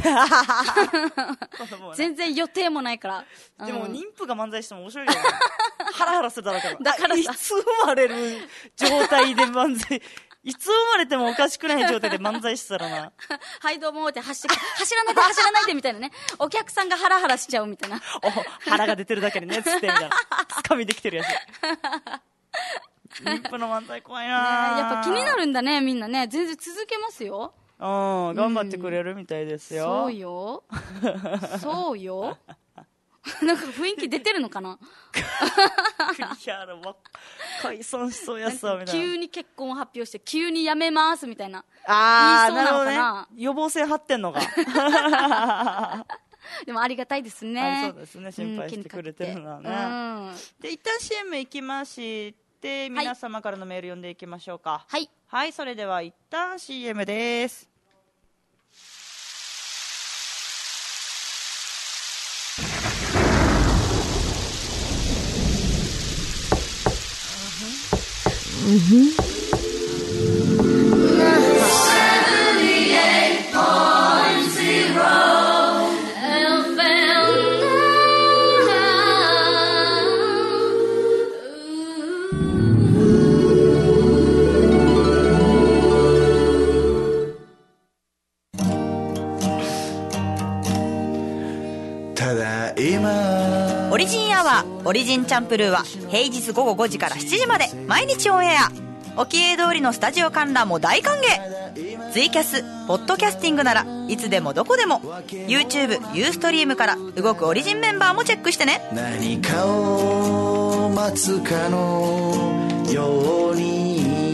全然予定もないから、 うん、でも妊婦が漫才しても面白いよねハラハラするだろうからだからいつ生まれる状態で漫才いつ生まれてもおかしくない状態で漫才してたらなはいどうもって走走らないで走らないでみたいなねお客さんがハラハラしちゃうみたいなお腹が出てるだけでねつってみたいなつかみできてるやつ妊婦の漫才怖いな、 ね、やっぱ気になるんだねみんなね全然続けますよ。 うん頑張ってくれるみたいですよ、 うん、そうよそうよなんか雰囲気出てるのかな栗原は解散しそうやさみたいな急に結婚を発表して急に辞めますみたいなあー言いそうなのかな、 ね、予防線張ってんのかでもありがたいですね。 そうですね心配してくれてるのはね、 うん、 で一旦 シーエム 行きまして皆様からのメール読んでいきましょうか。 はい、 はい、それでは一旦 シーエム です。オリジンアワー、オリジンチャンプルーは平日午後ごじからしちじまで毎日オンエア。おきえ通りのスタジオ観覧も大歓迎。ツイキャス、ポッドキャスティングならいつでもどこでも YouTube、ユーストリームから動くオリジンメンバーもチェックしてね。 何かを待つかのように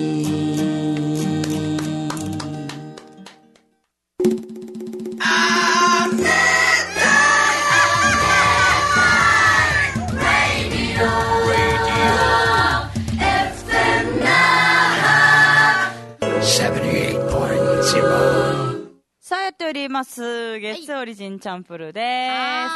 さあやっております月オリジンチャンプルーです。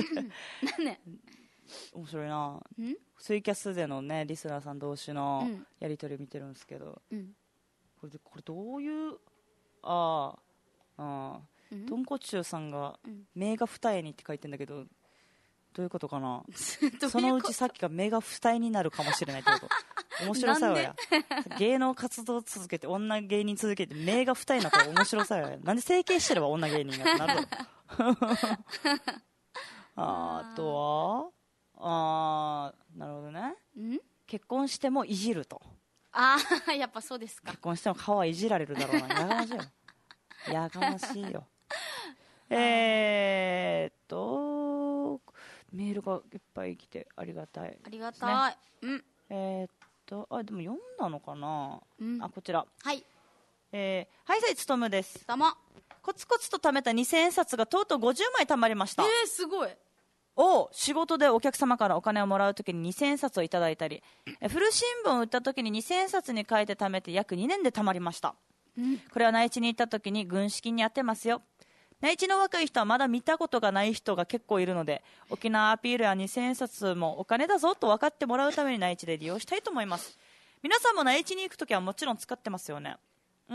なんね面白いな。ツイキャスでのねリスナーさん同士のやり取り見てるんですけど、うん、これこれどういうああとんこちゅうさんが目が二重にって書いてんだけど、どういうことかな。そのうちさっきが目が二重になるかもしれないってこと。面白さよや。芸能活動続けて女芸人続けて目が二重になったら面白さよや。なんで整形してれば女芸人がってなるの。あ, あとはあなるほどね。結婚してもいじると。 ああやっぱそうですか。 結婚しても顔はいじられるだろうな。やがましいよ。やがましいよ。えーっとメールがいっぱい来てありがたい、ね、 ありがたい、うん、 えー、っとあでも読んだのかな、うん、あこちらはい、 えー、はいさいつとむです。 どうも。 コツコツと貯めたにせんえん札がとうとうごじゅうまい貯まりました。 えー、すごい。 お仕事でお客様からお金をもらうときににせんえん札をいただいたり、え古新聞を売ったときににせんえん札に変えて貯めて約にねんで貯まりました、うん、これは内地に行ったときに軍資金に当てますよ。内地の若い人はまだ見たことがない人が結構いるので、沖縄アピールやにせんえん札もお金だぞと分かってもらうために内地で利用したいと思います。皆さんも内地に行くときはもちろん使ってますよね。うん。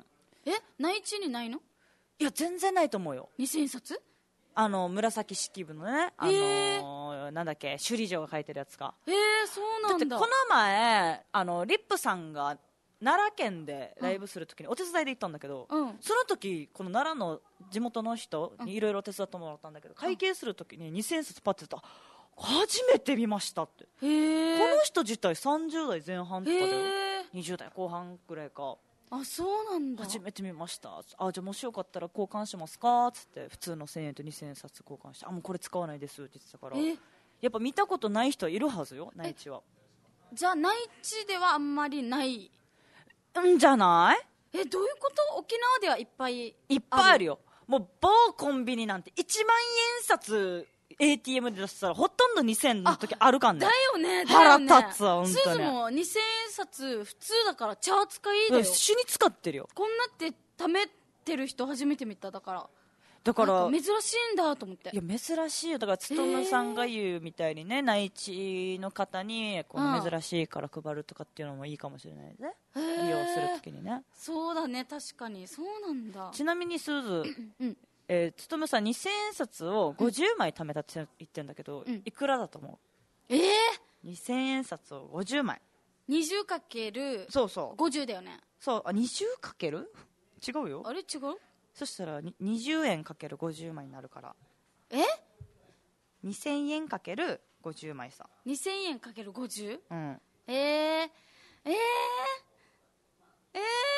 え内地にないの？ いや全然ないと思うよ。 にせんえん札？ あの紫式部のね、あのー、なんだっけ首里城が書いてるやつか。 えー、そうなんだ。 だってこの前あのリップさんが奈良県でライブするときにお手伝いで行ったんだけど、うん、その時この奈良の地元の人にいろいろ手伝ってもらったんだけど、会計するときににせんえん札パッて言ったら初めて見ましたって。へー、この人自体さんじゅうだいぜん半とかでにじゅうだいこう半くらいか。 あそうなんだ。 初めて見ました。あじゃあもしよかったら交換しますかっつって普通のせんえんとにせんえん札交換して、あもうこれ使わないですって言ってたから、やっぱ見たことない人いるはずよ内地は。 じゃあ内地ではあんまりないんじゃない？ えどういうこと？沖縄ではいっぱいいっぱいあるよ。もう某コンビニなんていちまんえん札 エーティーエム で出したらほとんどにせんえんの時あるかんね。 だよね。 腹立つわ本当に。 すずもにせんえん札普通だから茶扱いだよ。 主に使ってるよ。 こんなって貯めてる人初めて見た。だからだから珍しいんだと思って。 いや珍しいよ。だからつとむさんが言うみたいにね、内地の方にこの珍しいから配るとかっていうのもいいかもしれないね。利用するときにね。 そうだね確かにそうなんだ。 ちなみにすず、うんえー、つとむさんにせんえん札をごじゅうまい貯めたって言ってるんだけど、うん、いくらだと思う？ えー、 にせんえん札をごじゅうまいにじゅうかけるごじゅうだよね。 そうあ にじゅうかける 違うよ。 あれ違う？ そしたらにじゅうえんかけるごじゅうまいになるから。 えにせんえんかけるごじゅうまいさ。 にせんえんかけるごじゅう？ うん。 えー、えー、えー、えー、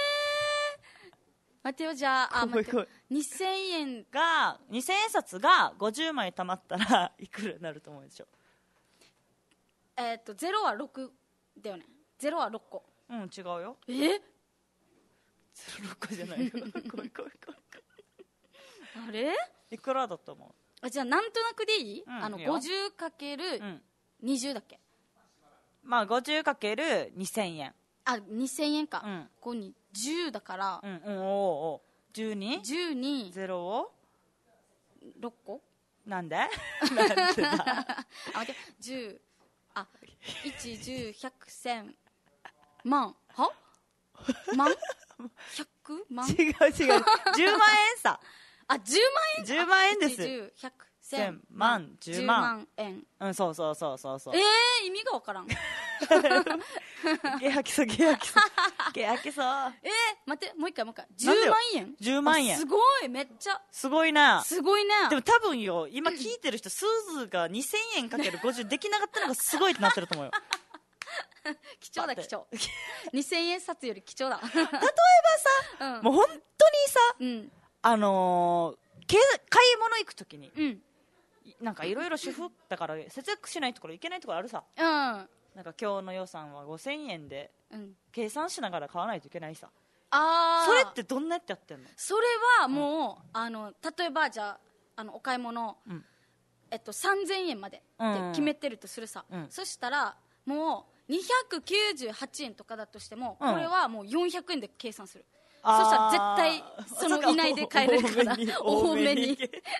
待ってよじゃあ、あ、待ってよ。にせんえんが、にせんえん札がごじゅうまい貯まったらいくらになると思うでしょ？ えー、っと、ゼロはろくだよね。ゼロはろっこ。 うん、違うよ。 えゼロろっこじゃないよ。怖い怖い怖い。 あれいくらだと思う？ あじゃあなんとなくでいい？ うん、 あのいいよ。 ごじゅうかけるにじゅうだっけ？ まあ ごじゅうかけるにせんえんあにせんえんか、 うん、 ここにじゅうだから、 うんうん、おおおじゅうにじゅうにゼロをろっこなんでなんでだあ待ってじゅうあいち、じゅう、ひゃく、せん万は万ひゃく万違う違うじゅうまん円さあじゅうまんえんじゅうまん円ですいち、じゅう、ひゃく、せん万じゅうまん円うんそうそうそうそうそうえー、意味がわからんゲハキソゲハキソゲハキソえー、待ってもう一回もう一回じゅうまんえんじゅうまん円すごいめっちゃすごいなすごいねでも多分よ今聞いてる人スーズがにせんえんかけるごじゅうできなかったのがすごいってなってると思うよ貴重だ貴重にせんえん札より貴重だ例えばさ、うん、もう本当にさ、 うん、 あのー、買い物行くときに、うん、なんかいろいろ主婦だから節約しないところいけないところあるさ、うん、なんか今日の予算はごせんえんで計算しながら買わないといけないさ、あそれってどんなやってやってんの？ それはもう、うん、あの例えばじゃあ、あのお買い物、うんえっと、さんぜんえんまでって決めてるとするさ、うん、そしたらもうにひゃくきゅうじゅうはちえんとかだとしても、うん、これはもうよんひゃくえんで計算する。そしたら絶対その以内で買えるから多めに違う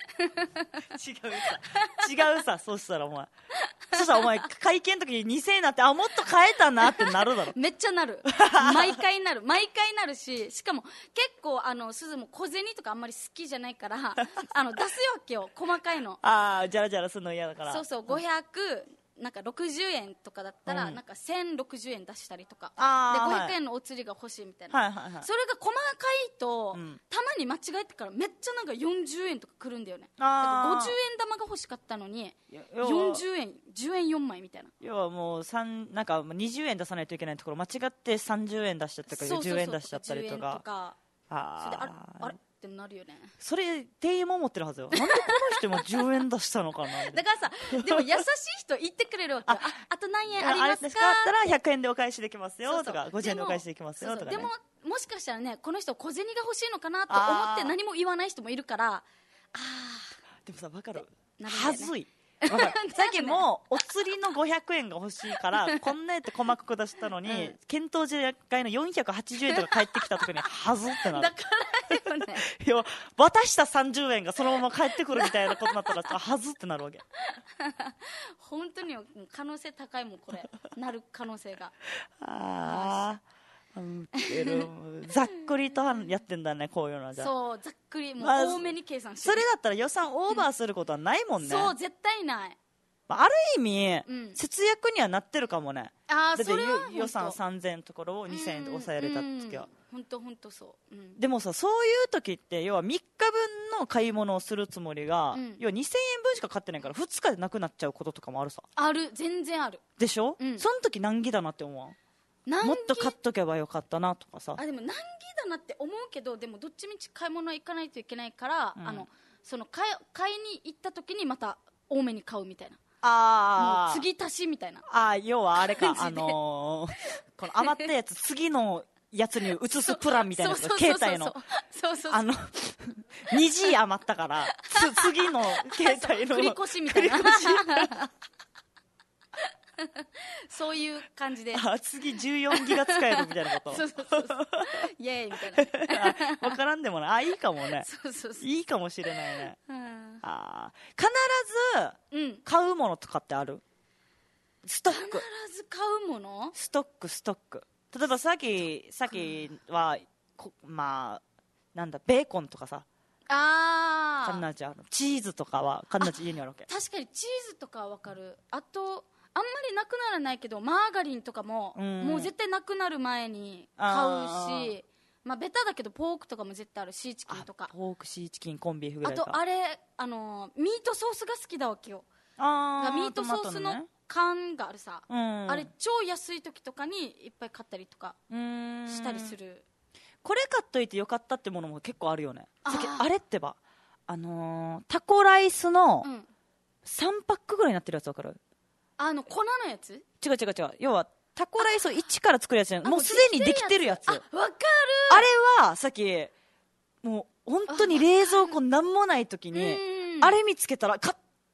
さ違うさそしたらお前そしたらお前会計の時ににせんえんなってあもっと買えたなってなるだろめっちゃなる毎回なる毎回なるししかも結構あのすずも小銭とかあんまり好きじゃないからあの出すわけよ細かいのああじゃらじゃらするの嫌だからそうそうごひゃくなんかろくじゅうえんとかだったら、うん、なんかせんろくじゅうえん出したりとかでごひゃくえんのお釣りが欲しいみたいな、はいはいはい、それが細かいと、うん、たまに間違えてからめっちゃなんかよんじゅうえんとかくるんだよね。だからごじゅうえん玉が欲しかったのによんじゅうえんじゅうえんよんまいみたいな要はもうなんかにじゅうえん出さないといけないところ間違ってさんじゅうえん出しちゃったりじゅうえん出しちゃったりとかとかあそれであれあれってなるよね。 それ店員も思ってるはずよ。なんでこの人もじゅうえん出したのかなだからさでも優しい人言ってくれるわけよ。あ あ, あと何円ありますかあれですかったらひゃくえんでお返しできますよとかごじゅうえんでお返しできますよとか、ね、 でももしかしたらねこの人小銭が欲しいのかなと思って何も言わない人もいるからああでもさ分かる、ね、はずいさっきもお釣りのごひゃくえんが欲しいからこんなやって細かく出したのに、うん、検討試会のよんひゃくはちじゅうえんとか返ってきた時にはずってなるだからよねいや渡したさんじゅうえんがそのまま返ってくるみたいなことになったらはずってなるわけ本当に可能性高いもんこれなる可能性がああざっくりとやってんだねこういうのはじゃそうざっくりもう多めに計算してそれだったら予算オーバーすることはないもんね、 うん、そう絶対ない、 まあ、ある意味、うん、節約にはなってるかもねあだってそれは予算さんぜんえんのところをにせんえんで抑えれた時は本当本当そう、うん、 でもさそういう時って要はみっかぶんの買い物をするつもりが、うん、要はにせんえんぶんしか買ってないからふつかでなくなっちゃうこととかもあるさある全然あるでしょ、うん、その時難儀だなって思わんもっと買っとけばよかったなとかさあでも難儀だなって思うけどでもどっちみち買い物行かないといけないから、うん、あのその買い、買いに行った時にまた多めに買うみたいなあもう継ぎ足しみたいなあ要はあれかあのー、この余ったやつ次のやつに移すプランみたいな携帯のあの にジー 余ったから次の携帯の繰り越しみたいなそういう感じであ次じゅうよんギガ使えるみたいなことそうそうそうそうイエーイみたいな分からんでもないあいいかもねそうそうそういいかもしれないね、うん、あ必ず買うものとかってある、うん、ストック必ず買うものストックストック例えばさっきさっきはまあなんだベーコンとかさあカンナチあのチーズとかはカンナチ家にあるわけ確かにチーズとかは分かるあとあんまりなくならないけどマーガリンとかも、うん、もう絶対なくなる前に買うしまあベタだけどポークとかも絶対あるシーチキンとかポークシーチキンコンビーフぐらいかあとあれあのミートソースが好きだわけよあミートソースの缶があるさ、うん、あれ超安い時とかにいっぱい買ったりとかしたりするこれ買っといてよかったってものも結構あるよねあ, あれってばあのー、タコライスのさんパックぐらいになってるやつ分かるあの粉のやつ違う違う違う要はタコライスを一から作るやつじゃんもうすでにできてるやつあ、わかるあれはさっきもう本当に冷蔵庫なんもない時にあれ見つけたら買っ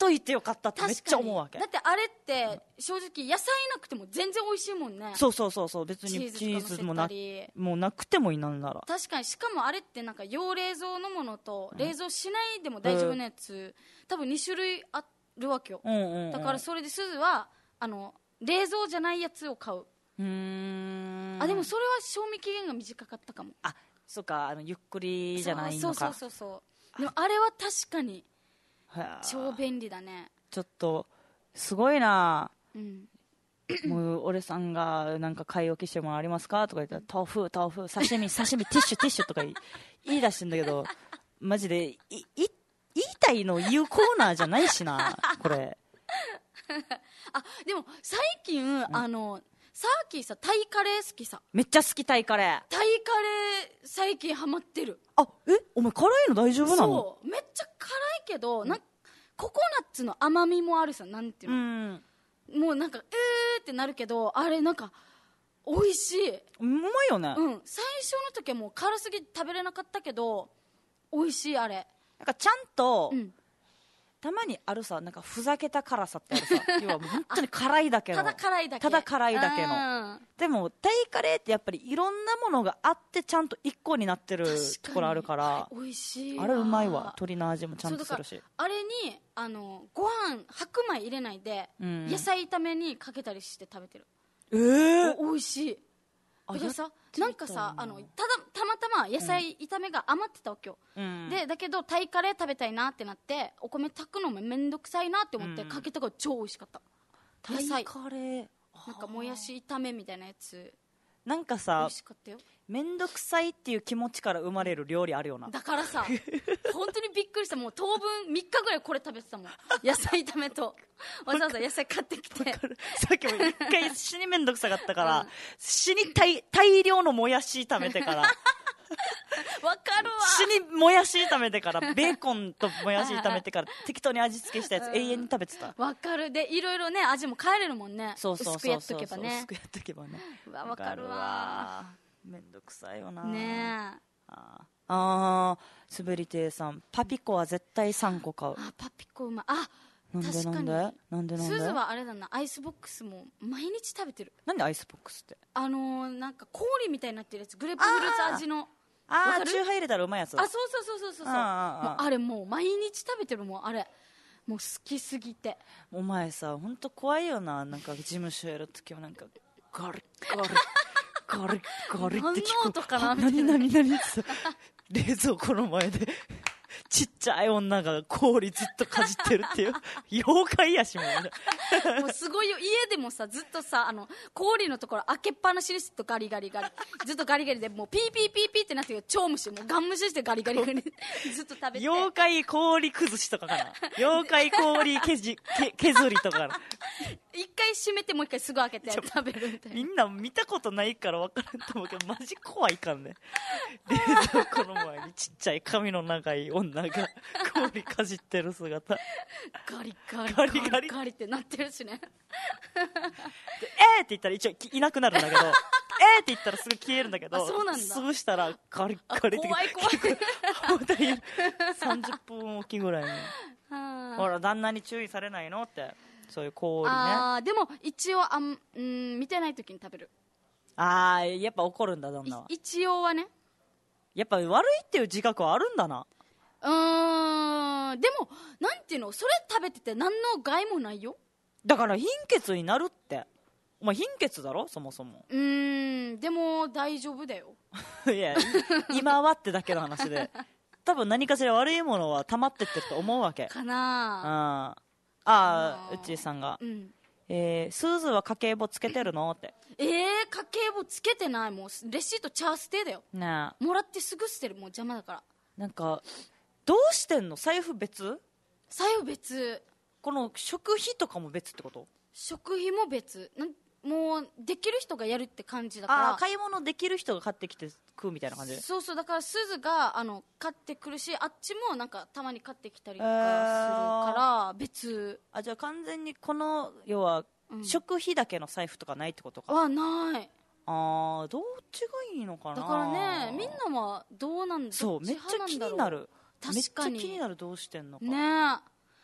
といてよかったってめっちゃ思うわけ。 だってあれって正直野菜なくても全然美味しいもんね。 そうそうそうそう、別にチーズもなもうなくてもいいなんなら。 確かに。しかもあれってなんか要冷蔵のものと冷蔵しないでも大丈夫なやつ、うん、多分に種類あるわけよ、うんうんうん、だからそれで鈴はあの冷蔵じゃないやつを買う。うーん、あでもそれは賞味期限が短かったかも。 あ、そうか、あのゆっくりじゃないのか。 そうそうそうそう。でもあれは確かに超便利だね。 ちょっとすごいな、うん、もう俺さんがなんか買い置きしてもありますかとか言ったら豆腐豆腐刺身刺身ティッシュティッシュとか言い, 言い出してんだけど、マジでいい言いたいの言うコーナーじゃないしなこれあでも最近、うん、あのサーキーさタイカレー好きさ。 めっちゃ好きタイカレー。 タイカレー最近ハマってる。 あえお前辛いの大丈夫なの？ そうめっちゃ辛いけど、うん、なんココナッツの甘みもあるさ。なんていうの、うん、もうなんかえーってなるけど、あれなんか美味しい。うまいよね。 うん最初の時はもう辛すぎ食べれなかったけど美味しい。あれなんかちゃんと、うん、たまにあるさ、なんかふざけた辛さってあるさ要はもう本当に辛いだけのただ辛いだけただ辛いだけの。でもタイカレーってやっぱりいろんなものがあってちゃんと一個になってるところあるから、 美味しい。 あれうまいわ。鶏の味もちゃんとするし。 あれにあのご飯白米入れないで、うん、野菜炒めにかけたりして食べてる。 えー、 美味しい。だからさなんかさあのただたまたま野菜炒めが余ってたわけよ、うん、でだけどタイカレー食べたいなってなってお米炊くのもめんどくさいなって思って、うん、かけたから超美味しかった。 タイカレーなんかもやし炒めみたいなやつなんかさ美味しかったよ。 めんどくさいっていう気持ちから生まれる料理あるよな。 だからさ本当にびっくりした。もう当分みっかぐらいこれ食べてたもん野菜炒めとわざわざ野菜買ってきてさっきも一回死にめんどくさかったから、うん、死に 大, 大量のもやし炒めてからわかるわ。 死にもやし炒めてからベーコンともやし炒めてから適当に味付けしたやつ、うん、永遠に食べてた。 わかる。でいろいろね味も変えれるもんね。 そうそうそうそう薄くやっとけばね。 薄くやっとけばね。 わわかるわ。 めんどくさいよな。 ねえ。 ああ滑り亭さんパピコは絶対さんこ買う。 あパピコうまい。あなんでなんでなんでなんで。 すずはあれだなアイスボックスも毎日食べてる。 なんでアイスボックスって。 あのー、なんか氷みたいになってるやつ。グレープフルーツ味の。 ああチューハイ入れたらうまいやつ。 あそうそうそうそうそうそう。あ, あれもう毎日食べてるもん。あれもう好きすぎて。 お前さ本当怖いよな。なんか事務所やるときはなんかガリガリガリガリって聞く。 何の音かなみたいな。何何何ってさ冷蔵庫の前でちっちゃい女が氷ずっとかじってるっていう妖怪やしもうもうすごいよ。家でもさずっとさあの氷のところ開けっぱなしにするとガリガリガリずっとガリガリでもうピーピーピーピーってなってる超虫もうガン無視してガリガリガリずっと食べて。 妖怪氷崩しとかかな。妖怪氷けじけ削りとかかな。 一回閉めてもう一回すぐ開けて食べるみたいな。 みんな見たことないから分からんと思うけどマジ怖いかんね。冷蔵庫の前にちっちゃい髪の長い女が氷かじってる姿。 ガリガリガリガリガリってなってるしね。 えーって言ったら一応いなくなるんだけどえーって言ったらすぐ消えるんだけど、 そうなんだ。 潰したらガリガリって怖い怖い本当にさんじゅっぷんおきぐらいにほら旦那に注意されないのってそういう氷ね。 あでも一応あん、うん、見てない時に食べる。 ああやっぱ怒るんだ旦那は。 一応はね。 やっぱ悪いっていう自覚はあるんだな。 うーんでもなんていうのそれ食べてて何の害もないよ。 だから貧血になるって。お前貧血だろそもそも。 うーんでも大丈夫だよいや今はってだけの話で多分何かしら悪いものは溜まってってると思うわけかなああうっちーさんが、 うんえー、スーズは家計簿つけてるのってえー、家計簿つけてない。もうレシートチャーステだよね。 もらってすぐ捨てる。もう邪魔だから。 なんかどうしてんの財布別。 財布別。 この食費とかも別ってこと。 食費も別なんもうできる人がやるって感じだから。 あ買い物できる人が買ってきて食うみたいな感じで。 そうそうだからすずがあの買ってくるしあっちもなんかたまに買ってきたりとかするから別。 あじゃあ完全にこの要は、うん、食費だけの財布とかないってことか。 あない。 あどっちがいいのかな。 だからねみんなはどうなんだ。 そうめっちゃ気になる。 確かにめっちゃ気になる。どうしてんのかね。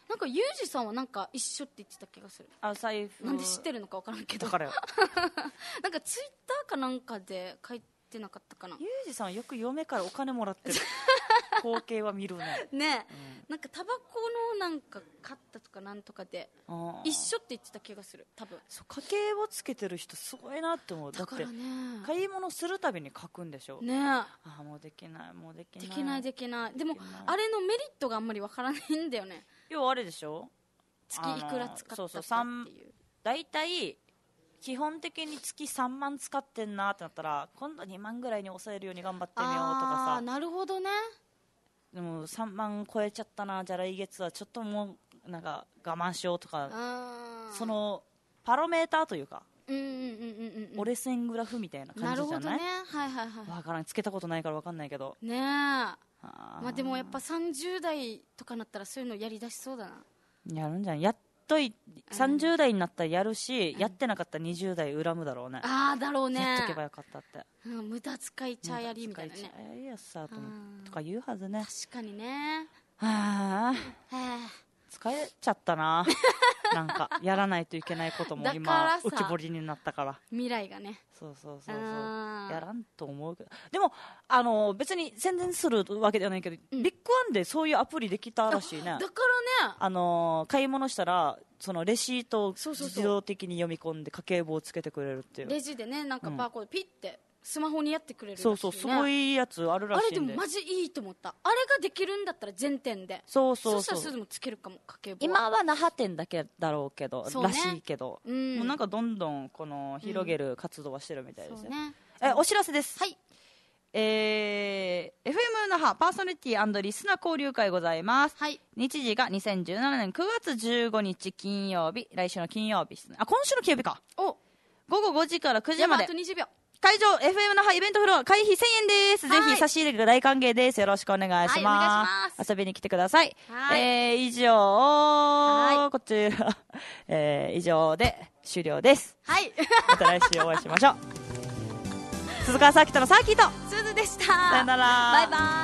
なんかユージさんはなんか一緒って言ってた気がする。 あ、財布なんで知ってるのか分からんけど。 だからよなんかツイッターかなんかで書いてなかったかな。 ユージさんよく嫁からお金もらってる光景は見るね。 ね、うん、なんかタバコのなんか買ったとかなんとかで一緒って言ってた気がする。多分そう、家計をつけてる人すごいなって思う。だって買い物するたびに書くんでしょ。 ね、 あ、もうできないもうできないできないできない。でもあれのメリットがあんまりわからないんだよね。 要はあれでしょ、 月いくら使ったかっていう。そうそう、 だいたい基本的に月さんまん使ってんなってなったら、今度にまんぐらいに抑えるように頑張ってみようとかさ。 あ、なるほどね。 でもさんまん超えちゃったな、じゃあ来月はちょっともうなんか我慢しようとか、そのパロメーターというか、 うんうんうんうんうん、 折れ線グラフみたいな感じじゃない？なるほどね、 はいはいはい。 分からん、つけたことないから分かんないけどねえ。あ、まあでもやっぱさんじゅう代とかなったらそういうのやりだしそうだな。 やるんじゃん。やっといさんじゅう代になったらやるし、うん、やってなかったらにじゅう代恨むだろうね。 ああ、だろうね。 やっとけばよかったって、 うん、無駄遣いちゃやりみたいなね。無駄遣いちゃやりやさととか言うはずね。 確かにね。 はあ、疲れちゃったななんかやらないといけないことも今浮き彫りになったから、 未来がね。 そうそうそうそう、やらんと思うけど、でもあの別に宣伝するわけではないけど、うん、ビッグワンでそういうアプリできたらしいね。だからね、 あの買い物したらそのレシートを自動的に読み込んで家計簿をつけてくれるっていう。 レジでね、なんかバーコードピッてスマホにやってくれるらしい、ね、 そうそう、すごいやつあるらしいんで。 あれでもマジいいと思った。あれができるんだったら全店で。 そうそうそう。 そしたらすぐもつけるかも、家計簿。 今は那覇店だけだろうけど、ね、らしいけど、うん、もうなんかどんどんこの広げる活動はしてるみたいですよ、うん、ね。え、お知らせです。 はい。 えー、エフエム 那覇パーソナリティ&リスナー交流会ございます。 はい。 日時がにせんじゅうななねんくがつじゅうごにち金曜日、来週の金曜日ですね。あ、今週の金曜日か。 お。 ごごごじからくじまで。 あとにじゅうびょう。 会場 エフエム 那覇イベントフロア会費せんえんです。ぜひ差し入れが大歓迎です。よろしくお願いします。はい、お願いします。遊びに来てください。はい、えー、以上、はい、こちら、えー、以上で終了です。 はい。 また来週お会いしましょう。鈴川サーキットのサーキーとすずでした。 さよなら。 バイバ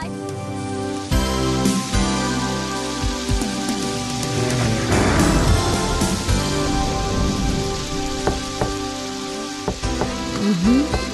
イ。Mm-hmm.